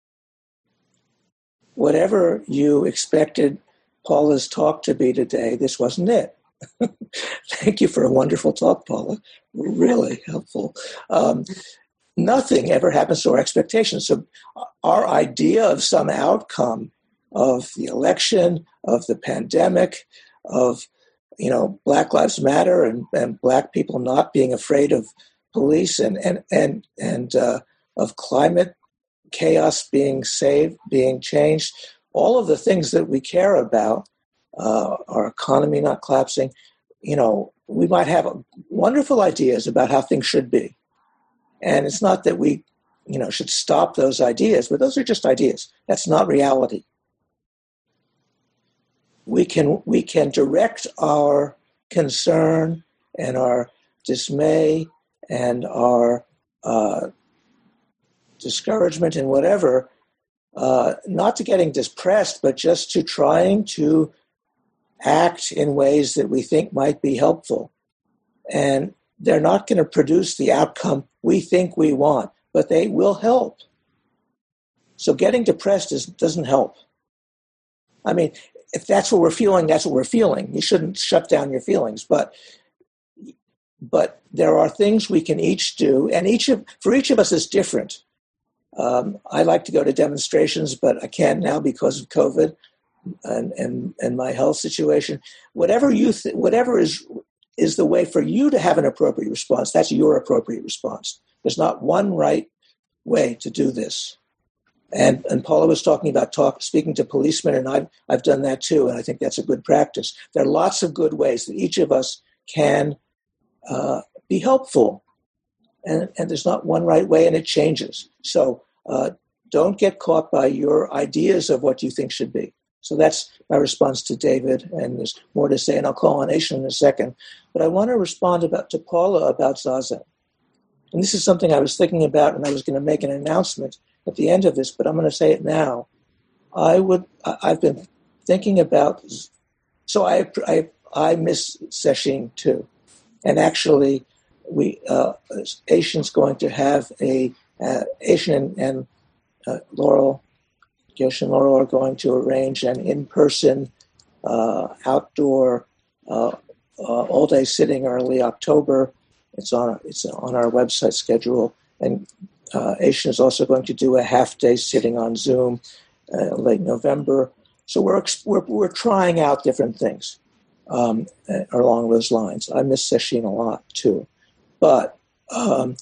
Whatever you expected Paula's talk to be today, this wasn't it. Thank you for a wonderful talk, Paula. Really helpful. Um, nothing ever happens to our expectations. So our idea of some outcome of the election, of the pandemic, of, you know, Black Lives Matter and, and Black people not being afraid of police and, and, and, and uh, of climate chaos being saved, being changed, all of the things that we care about, uh, our economy not collapsing, you know, we might have wonderful ideas about how things should be. And it's not that we, you know, should stop those ideas, but those are just ideas. That's not reality. We can, we can direct our concern and our dismay and our uh, discouragement and whatever, uh, not to getting depressed, but just to trying to act in ways that we think might be helpful. And they're not going to produce the outcome we think we want, but they will help. So getting depressed is, doesn't help. I mean, if that's what we're feeling, that's what we're feeling. You shouldn't shut down your feelings, but but there are things we can each do, and each of for each of us is different. Um, I like to go to demonstrations, but I can't now because of COVID and and, and my health situation. Whatever you th- whatever is is the way for you to have an appropriate response. That's your appropriate response. There's not one right way to do this. And and Paula was talking about talk, speaking to policemen, and I've I've done that too, and I think that's a good practice. There are lots of good ways that each of us can uh, be helpful, and and there's not one right way, and it changes. So uh, don't get caught by your ideas of what you think should be. So that's my response to David, and there's more to say, and I'll call on Aishin in a second. But I want to respond about to Paula about Zazen, and this is something I was thinking about, and I was going to make an announcement at the end of this, but I'm going to say it now. I would. I've been thinking about. So I I I miss Sesshin too, and actually, we uh, Aishin's going to have a uh, Aishin and, and uh, Laurel, Gyoshi and Laurel are going to arrange an in-person uh, outdoor uh, uh, all-day sitting early October. It's on it's on our website schedule, and Uh, Aishin is also going to do a half-day sitting on Zoom uh, late November. So we're, we're we're trying out different things um, along those lines. I miss Sesshin a lot too, but um,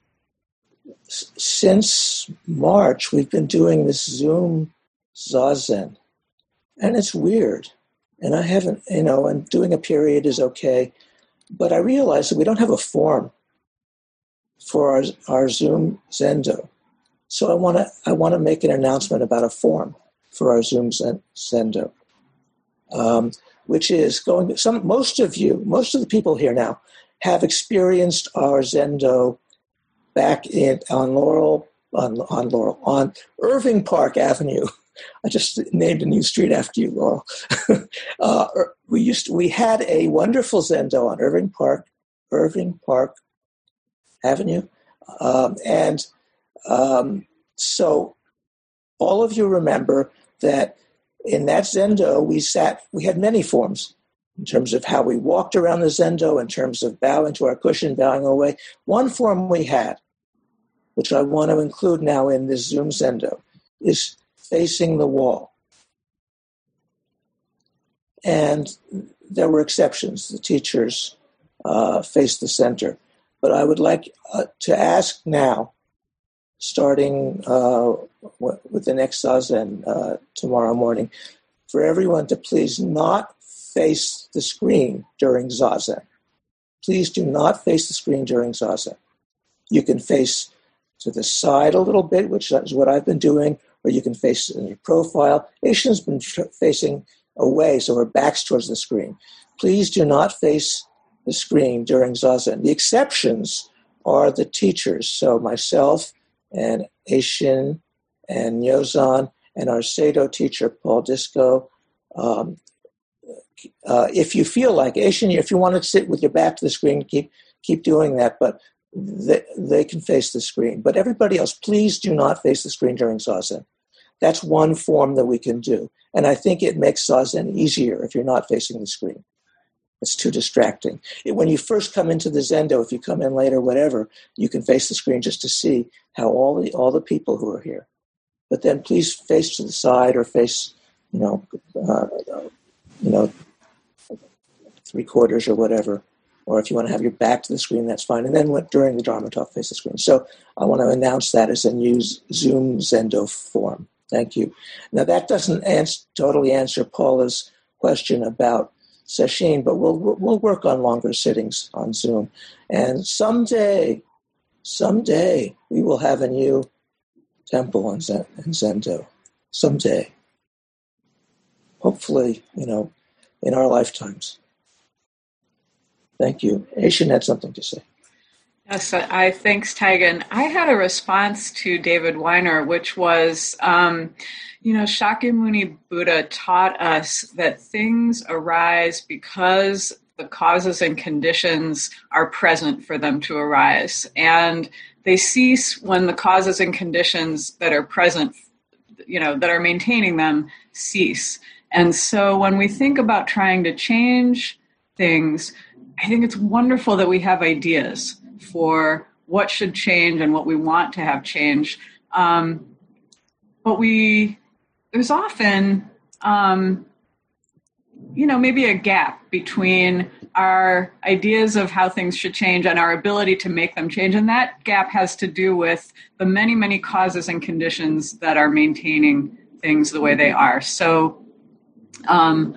s- since March we've been doing this Zoom Zazen, and it's weird. And I haven't, you know, and doing a period is okay. But I realized that we don't have a form for our, our Zoom Zendo. So I want to I want to make an announcement about a form for our Zoom Zendo, um, which is going. Some most of you, most of the people here now, have experienced our Zendo back in on Laurel on on Laurel on Irving Park Avenue. I just named a new street after you, Laurel. uh, we used to, we had a wonderful Zendo on Irving Park, Irving Park Avenue, um, and um, so all of you remember that in that Zendo we sat. We had many forms in terms of how we walked around the Zendo, in terms of bowing to our cushion, bowing away. One form we had, which I want to include now in this Zoom Zendo, is facing the wall. And there were exceptions. The teachers uh, faced the center. But I would like uh, to ask now, starting uh, with the next Zazen uh, tomorrow morning, for everyone to please not face the screen during Zazen. Please do not face the screen during Zazen. You can face to the side a little bit, which is what I've been doing, or you can face in your profile. Aishin's been facing away, so her back's towards the screen. Please do not face the screen during Zazen. The exceptions are the teachers, so myself and Aishin and Nyozan and our Seido teacher, Paul Disco. Um, uh, if you feel like, Aishin, if you want to sit with your back to the screen, keep keep doing that, but they, they can face the screen. But everybody else, please do not face the screen during Zazen. That's one form that we can do. And I think it makes Zazen easier if you're not facing the screen. It's too distracting. It, when you first come into the Zendo, if you come in later, whatever, you can face the screen just to see how all the all the people who are here. But then please face to the side or face, you know, uh, you know, three quarters or whatever. Or if you want to have your back to the screen, that's fine. And then during the Dharma talk, face the screen. So I want to announce that as a new Zoom Zendo form. Thank you. Now that doesn't answer, totally answer Paula's question about sesshin, but we'll we'll work on longer sittings on Zoom. And someday, someday we will have a new temple in, Zen, in Zendo. Someday, hopefully, you know, in our lifetimes. Thank you. Aishin had something to say. Yes, I thanks, Taigen. I had a response to David Weiner, which was, um, you know, Shakyamuni Buddha taught us that things arise because the causes and conditions are present for them to arise. And they cease when the causes and conditions that are present, you know, that are maintaining them cease. And so when we think about trying to change things, I think it's wonderful that we have ideas for what should change and what we want to have change. Um, but we, there's often, um, you know, maybe a gap between our ideas of how things should change and our ability to make them change. And that gap has to do with the many, many causes and conditions that are maintaining things the way they are. So, um,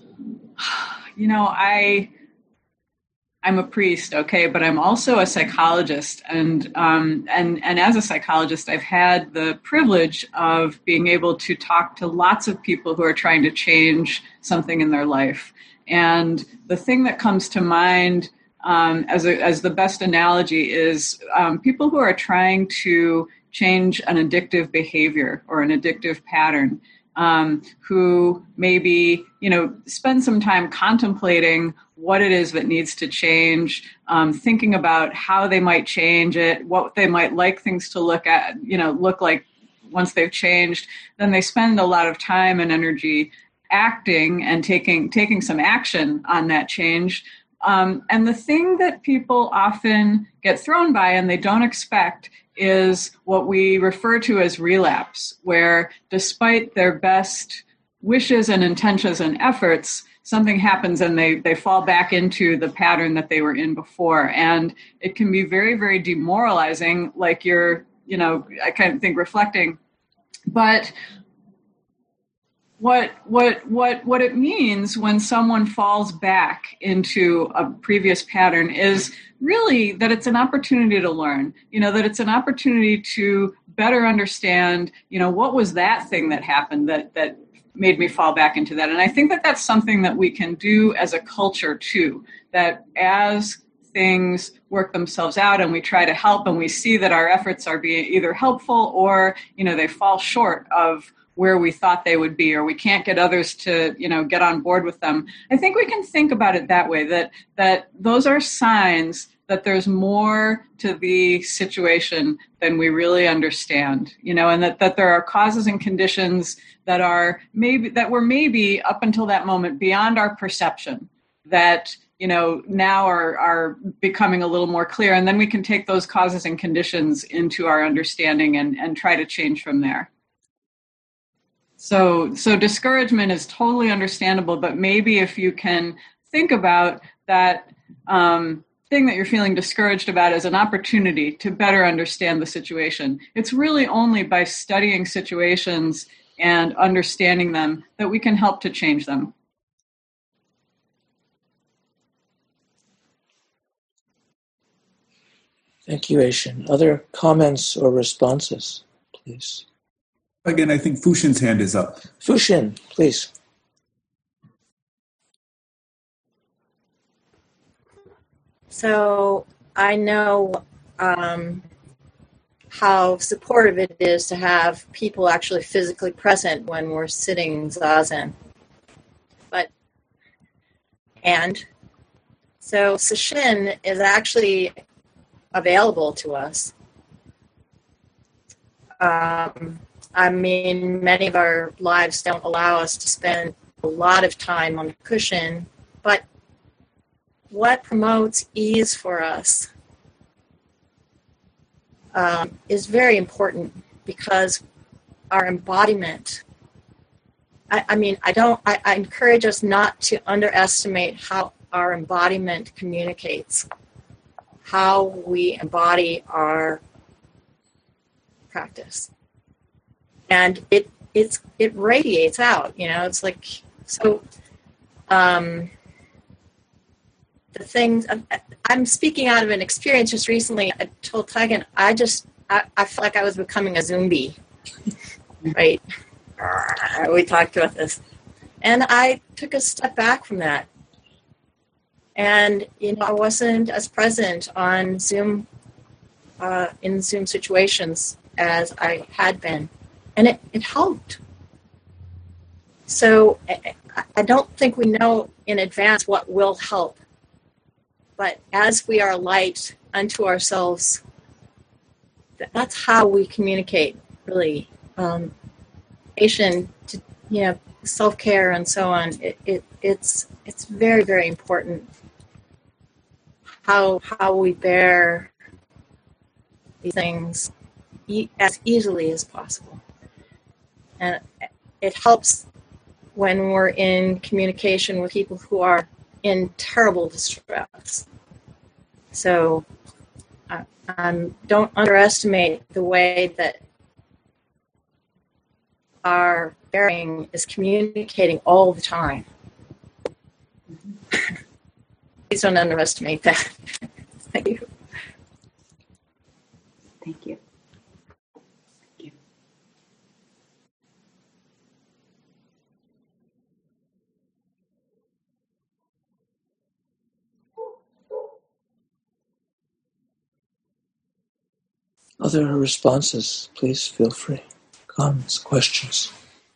you know, I... I'm a priest, okay, but I'm also a psychologist, and um, and and as a psychologist, I've had the privilege of being able to talk to lots of people who are trying to change something in their life. And the thing that comes to mind um, as a, as the best analogy is um, people who are trying to change an addictive behavior or an addictive pattern. Um, who maybe, you know, spend some time contemplating what it is that needs to change, um, thinking about how they might change it, what they might like things to look at, you know, look like once they've changed. Then they spend a lot of time and energy acting and taking taking some action on that change. Um, and the thing that people often get thrown by and they don't expect is what we refer to as relapse, where despite their best wishes and intentions and efforts, something happens and they, they fall back into the pattern that they were in before. And it can be very, very demoralizing, like you're, you know, I kind of think reflecting. But what what what what it means when someone falls back into a previous pattern is really that it's an opportunity to learn. You know, that it's an opportunity to better understand, you know, what was that thing that happened that that made me fall back into that. And I think that that's something that we can do as a culture too, that as things work themselves out and we try to help and we see that our efforts are being either helpful or, you know, they fall short of where we thought they would be, or we can't get others to, you know, get on board with them. I think we can think about it that way, that that those are signs that there's more to the situation than we really understand, you know, and that, that there are causes and conditions that are maybe, that were maybe up until that moment beyond our perception, that, you know, now are, are becoming a little more clear. And then we can take those causes and conditions into our understanding and, and try to change from there. So, so discouragement is totally understandable, but maybe if you can think about that, um, thing that you're feeling discouraged about as an opportunity to better understand the situation. It's really only by studying situations and understanding them that we can help to change them. Thank you, Aishin. Other comments or responses, please? Again, I think Fushin's hand is up. Fushin, please. So I know um, how supportive it is to have people actually physically present when we're sitting zazen. But, and so Sesshin is actually available to us. Um, I mean, many of our lives don't allow us to spend a lot of time on the cushion, but what promotes ease for us um, is very important, because our embodiment, I, I mean, I don't, I, I encourage us not to underestimate how our embodiment communicates, how we embody our practice. And it it's it radiates out, you know, it's like, so um, the things, I'm speaking out of an experience just recently. I told Taigen, I just, I, I felt like I was becoming a zombie, right? We talked about this. And I took a step back from that. And, you know, I wasn't as present on Zoom, uh, in Zoom situations as I had been. And it, it helped. So I, I don't think we know in advance what will help. But as we are light unto ourselves, that's how we communicate, really. Um, patient, to, you know, self-care and so on. It, it, it's it's very, very important how how we bear these things e- as easily as possible. And it helps when we're in communication with people who are in terrible distress. So uh, um, don't underestimate the way that our bearing is communicating all the time. Please don't underestimate that. Thank you. Thank you. Thank you. Other responses, please feel free. Comments, questions.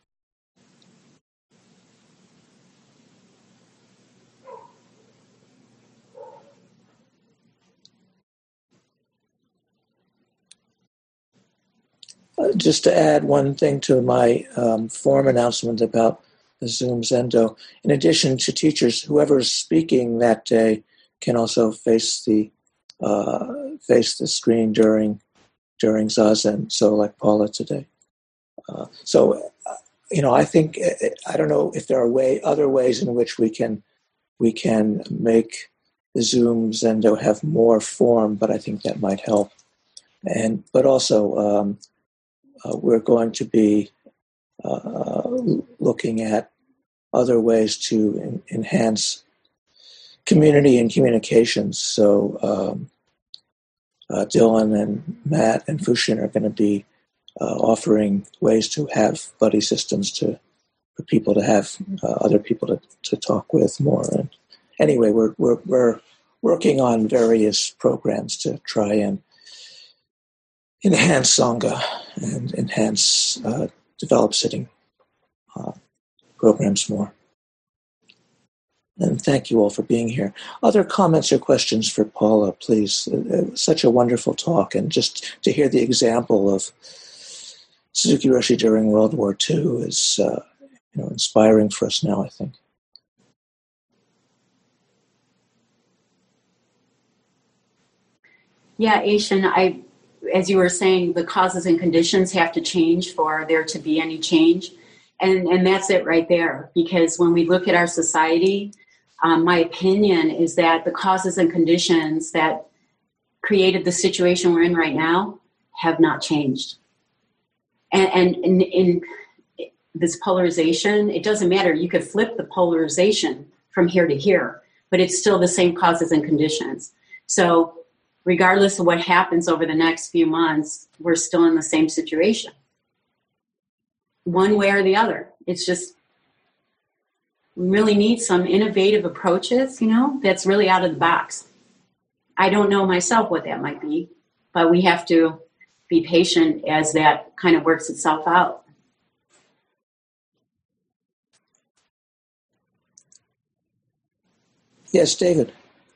Uh, just to add one thing to my um, form announcement about the Zoom Zendo, in addition to teachers, whoever is speaking that day can also face the uh, face the screen during during Zazen. So, like Paula today. Uh, so, uh, you know, I think I don't know if there are way other ways in which we can we can make the Zoom Zendo have more form, but I think that might help. And but also. Um, Uh, we're going to be uh, looking at other ways to en- enhance community and communications. So um, uh, Dylan and Matt and Fushien are going to be uh, offering ways to have buddy systems to for people to have uh, other people to, to talk with more. And anyway, we're we're we're working on various programs to try and enhance Sangha and enhance uh, develop sitting uh, programs more. And thank you all for being here. Other comments or questions for Paula, please. Uh, such a wonderful talk, and just to hear the example of Suzuki Roshi during World War Two is uh, you know inspiring for us now, I think. Yeah, Aishin, I, as you were saying, the causes and conditions have to change for there to be any change. And, and that's it right there. Because when we look at our society, um, my opinion is that the causes and conditions that created the situation we're in right now have not changed. And, and in, in this polarization, it doesn't matter. You could flip the polarization from here to here, but it's still the same causes and conditions. So regardless of what happens over the next few months, we're still in the same situation. One way or the other. It's just, we really need some innovative approaches, you know, that's really out of the box. I don't know myself what that might be, but we have to be patient as that kind of works itself out. Yes, David.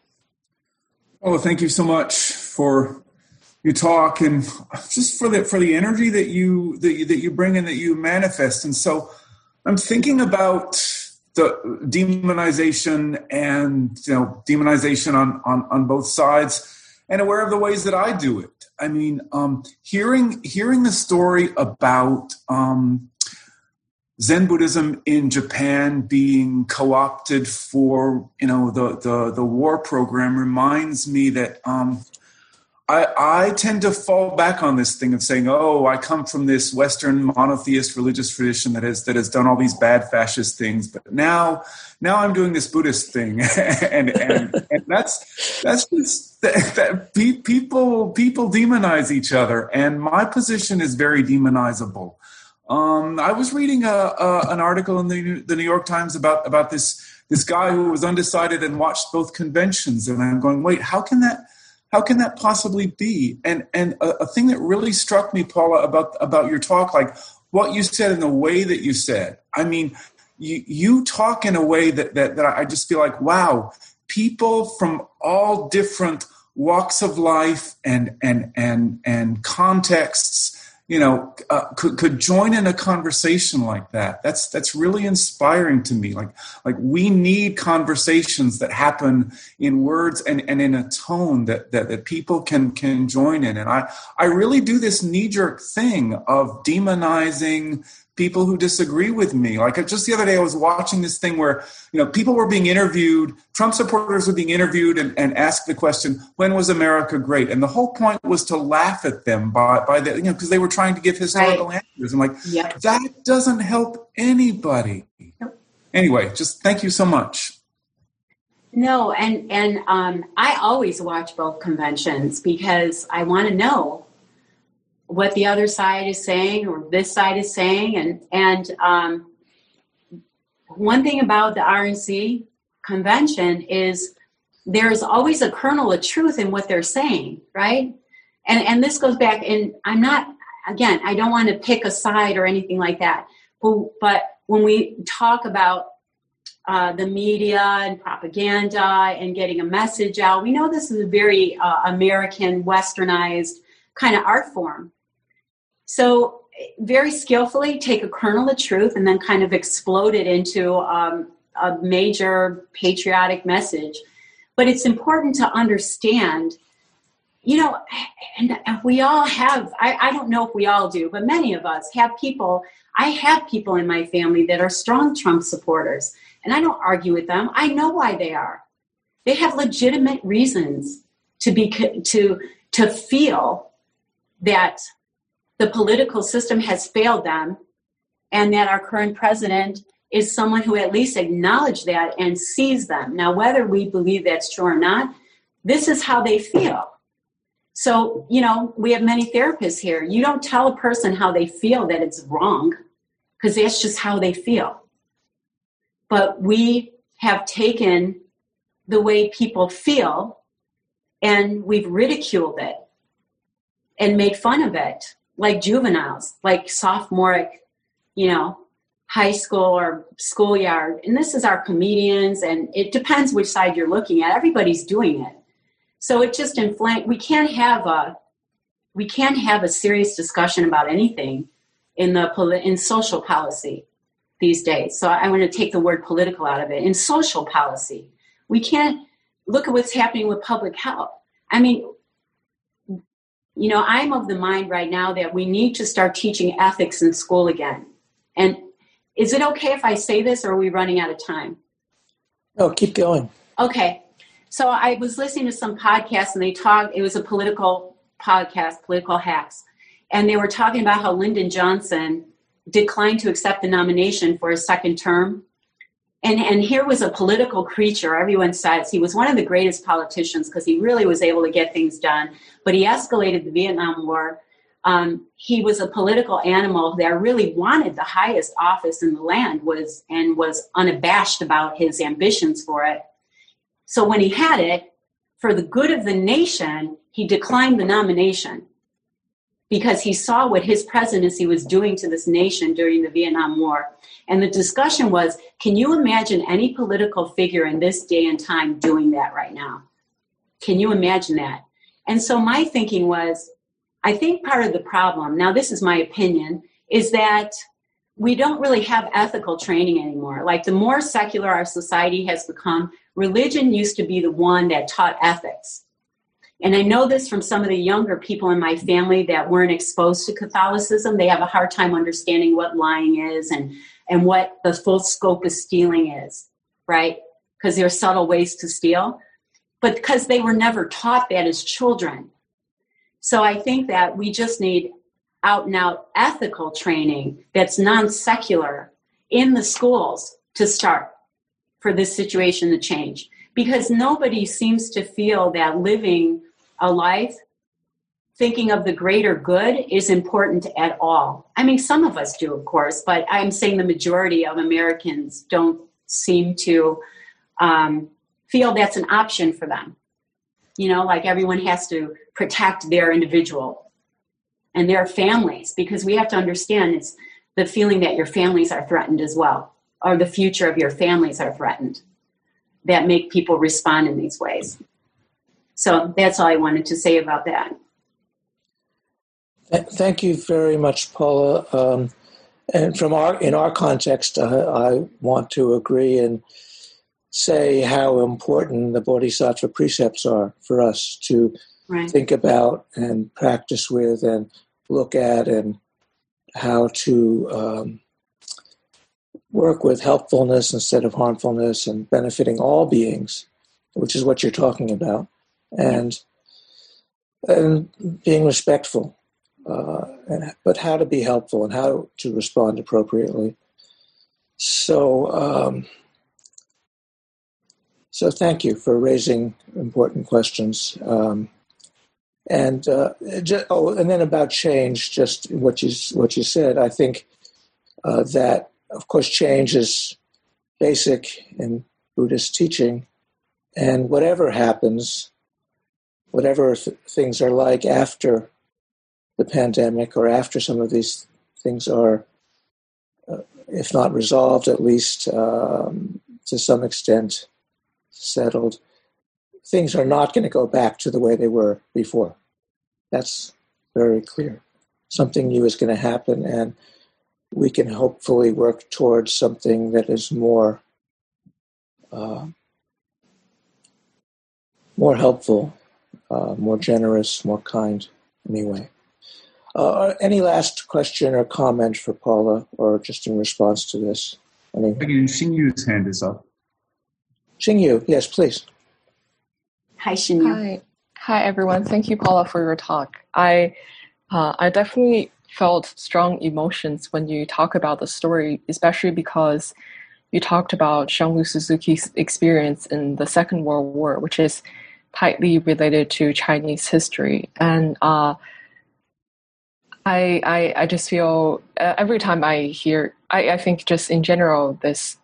Oh, thank you so much for your talk and just for the for the energy that you that you, that you bring and that you manifest. And so, I'm thinking about the demonization and you know demonization on on, on both sides, and aware of the ways that I do it. I mean, um, hearing hearing the story about um, Zen Buddhism in Japan being co-opted for, you know, the, the, the war program reminds me that um, I, I tend to fall back on this thing of saying, oh, I come from this Western monotheist religious tradition that has that has done all these bad fascist things, but now now I'm doing this Buddhist thing, and, and and that's that's just that, that people people demonize each other, and my position is very demonizable. Um, I was reading a, a, an article in the, the New York Times about, about this this guy who was undecided and watched both conventions, and I'm going, wait, how can that how can that possibly be? And and a, a thing that really struck me, Paula, about about your talk, like what you said and the way that you said. I mean, you you talk in a way that that, that I just feel like, wow, people from all different walks of life and and and and contexts, you know, uh, could could join in a conversation like that. That's that's really inspiring to me. Like like we need conversations that happen in words and, and in a tone that, that that people can can join in. And I I really do this knee-jerk thing of demonizing people who disagree with me. Like just the other day, I was watching this thing where, you know, people were being interviewed, Trump supporters were being interviewed and, and asked the question, when was America great? And the whole point was to laugh at them by, by the, you know, because they were trying to give historical right. answers. I'm like, yep. That doesn't help anybody. Nope. Anyway, just thank you so much. No, and, and um, I always watch both conventions because I want to know what the other side is saying or this side is saying. And, and um, one thing about the R N C convention is there's always a kernel of truth in what they're saying, right? And, and this goes back, and I'm not, again, I don't want to pick a side or anything like that. But, but when we talk about uh, the media and propaganda and getting a message out, we know this is a very uh, American, westernized kind of art form. So very skillfully take a kernel of truth and then kind of explode it into um, a major patriotic message. But it's important to understand, you know, and we all have, I, I don't know if we all do, but many of us have people, I have people in my family that are strong Trump supporters, and I don't argue with them. I know why they are. They have legitimate reasons to be, to, to feel that the political system has failed them and that our current president is someone who at least acknowledged that and sees them. Now, whether we believe that's true or not, this is how they feel. So, you know, we have many therapists here. You don't tell a person how they feel that it's wrong, because that's just how they feel. But we have taken the way people feel and we've ridiculed it and made fun of it, like juveniles, like sophomoric, you know, high school or schoolyard. And this is our comedians, and it depends which side you're looking at. Everybody's doing it. So it just inflames. We can't have a we can't have a serious discussion about anything in the in social policy these days. So I want to take the word political out of it. In social policy, we can't look at what's happening with public health. I mean, you know, I'm of the mind right now that we need to start teaching ethics in school again. And is it okay if I say this, or are we running out of time? No, keep going. Okay. So I was listening to some podcasts, and they talked, it was a political podcast, Political Hacks, and they were talking about how Lyndon Johnson declined to accept the nomination for a second term. And and here was a political creature. Everyone says he was one of the greatest politicians because he really was able to get things done, but he escalated the Vietnam War. Um, he was a political animal that really wanted the highest office in the land, was and was unabashed about his ambitions for it. So when he had it, for the good of the nation, he declined the nomination because he saw what his presidency was doing to this nation during the Vietnam War. And the discussion was, can you imagine any political figure in this day and time doing that right now? Can you imagine that? And so my thinking was, I think part of the problem, now this is my opinion, is that we don't really have ethical training anymore. Like, the more secular our society has become, religion used to be the one that taught ethics. And I know this from some of the younger people in my family that weren't exposed to Catholicism. They have a hard time understanding what lying is and, and what the full scope of stealing is, right? Because there are subtle ways to steal. But because they were never taught that as children. So I think that we just need out and out ethical training that's non-secular in the schools to start for this situation to change. Because nobody seems to feel that living a life thinking of the greater good is important at all. I mean, some of us do, of course, but I'm saying the majority of Americans don't seem to um, feel that's an option for them. You know, like everyone has to protect their individual and their families, because we have to understand it's the feeling that your families are threatened as well, or the future of your families are threatened, that make people respond in these ways. So that's all I wanted to say about that. Thank you very much, Paula. Um, and from our in our context, uh, I want to agree and say how important the Bodhisattva precepts are for us to right. think about and practice with and look at, and how to um, work with helpfulness instead of harmfulness and benefiting all beings, which is what you're talking about, and and being respectful, uh, and, but how to be helpful and how to respond appropriately. So, um, so thank you for raising important questions. Um, and uh, just, oh, and then about change, just what you what you said. I think uh, that, of course, change is basic in Buddhist teaching, and whatever happens, whatever th- things are like after the pandemic or after some of these things are, uh, if not resolved, at least um, to some extent settled, things are not going to go back to the way they were before. That's very clear. Something new is going to happen, and we can hopefully work towards something that is more uh, more helpful, uh, more generous, more kind, anyway. Uh, any last question or comment for Paula, or just in response to this? Anything? Again, Xingyu's hand is up. Xingyu, yes, please. Hi, Xingyu. Hi. Hi, everyone. Thank you, Paula, for your talk. I uh, I definitely felt strong emotions when you talk about the story, especially because you talked about Xianglu Suzuki's experience in the Second World War, which is tightly related to Chinese history. And uh, I, I I just feel uh, every time I hear, I, I think just in general, this,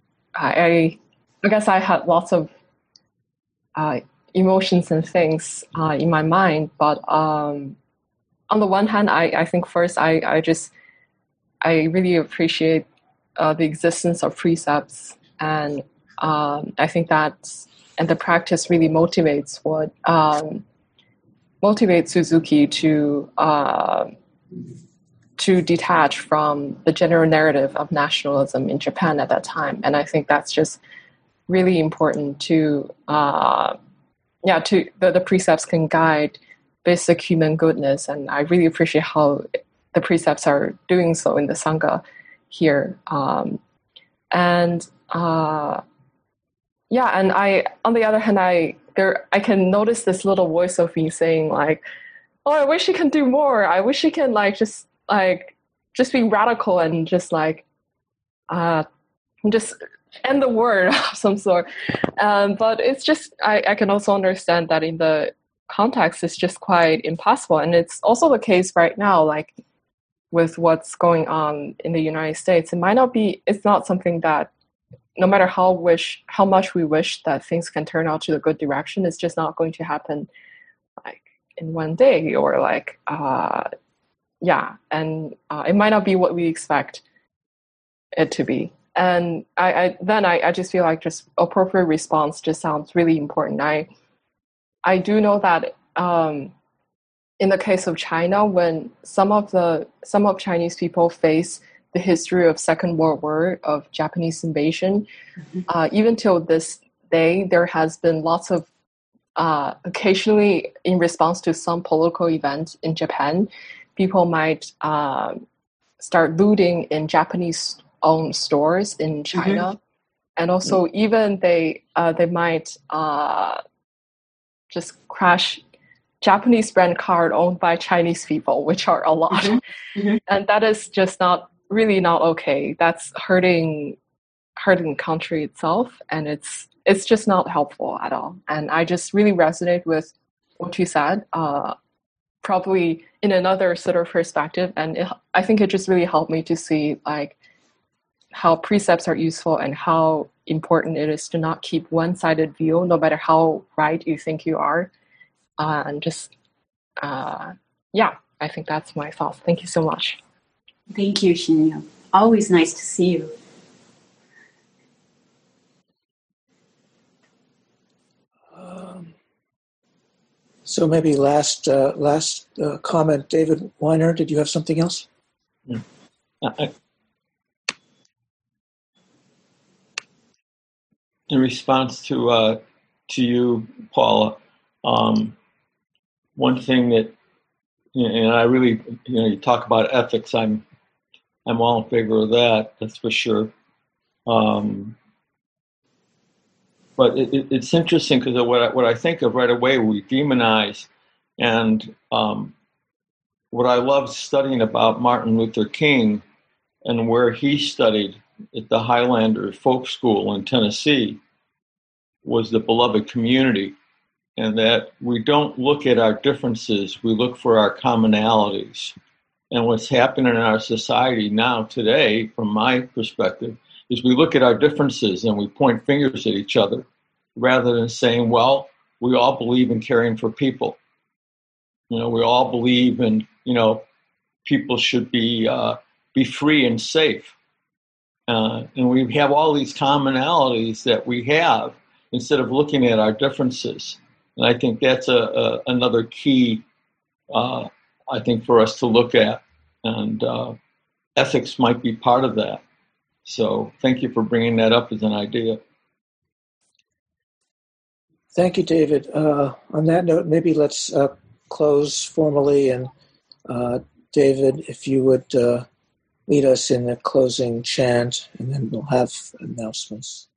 I I guess I had lots of uh, emotions and things uh, in my mind, but um, on the one hand, I, I think first I, I just, I really appreciate uh, the existence of precepts, and um, I think that, and the practice really motivates what, um, motivates Suzuki to, uh, to detach from the general narrative of nationalism in Japan at that time. And I think that's just really important to, uh, yeah, to the, the precepts can guide basic human goodness. And I really appreciate how the precepts are doing so in the Sangha here. Um, and uh, yeah, and I, on the other hand, I, there, I can notice this little voice of me saying like, oh, I wish he can do more. I wish he can like, just like, just be radical and just like, uh, just end the word of some sort. Um, but it's just, I, I can also understand that in the context, it's just quite impossible. And it's also the case right now, like with what's going on in the United States, it might not be, it's not something that no matter how wish, how much we wish that things can turn out to the good direction, it's just not going to happen like in one day or like, uh, yeah. And uh, it might not be what we expect it to be. And I, I then I, I just feel like just appropriate response just sounds really important. I I do know that um, in the case of China, when some of the some of Chinese people face the history of Second World War, of Japanese invasion, mm-hmm. uh, even till this day, there has been lots of uh, occasionally in response to some political event in Japan, people might uh, start looting in Japanese owned stores in China, mm-hmm. and also mm-hmm. even they uh, they might uh, just crash Japanese brand card owned by Chinese people, which are a lot, mm-hmm. Mm-hmm. and that is just not really not okay. That's hurting hurting the country itself, and it's it's just not helpful at all. And I just really resonate with what you said, uh, probably in another sort of perspective, and it, I think it just really helped me to see like how precepts are useful and how important it is to not keep one-sided view, no matter how right you think you are. Uh, and just, uh, yeah, I think that's my thoughts. Thank you so much. Thank you, Shinya. Always nice to see you. Um, so maybe last uh, last uh, comment, David Weiner, did you have something else? Yeah. I- In response to uh, to you, Paula, um, one thing that, you know, and I really, you know, you talk about ethics. I'm I'm all in favor of that. That's for sure. Um, but it, it, it's interesting because what I, what I think of right away, we demonize, and um, what I love studying about Martin Luther King and where he studied at the Highlander Folk School in Tennessee was the beloved community, and that we don't look at our differences, we look for our commonalities. And what's happening in our society now today, from my perspective, is we look at our differences and we point fingers at each other rather than saying, well, we all believe in caring for people. You know, we all believe in, you know, people should be uh, be free and safe. Uh, and we have all these commonalities that we have instead of looking at our differences. And I think that's a, a another key, uh, I think, for us to look at. And uh, ethics might be part of that. So thank you for bringing that up as an idea. Thank you, David. Uh, on that note, maybe let's uh, close formally. And uh, David, if you would uh, lead us in the closing chant, and then we'll have announcements.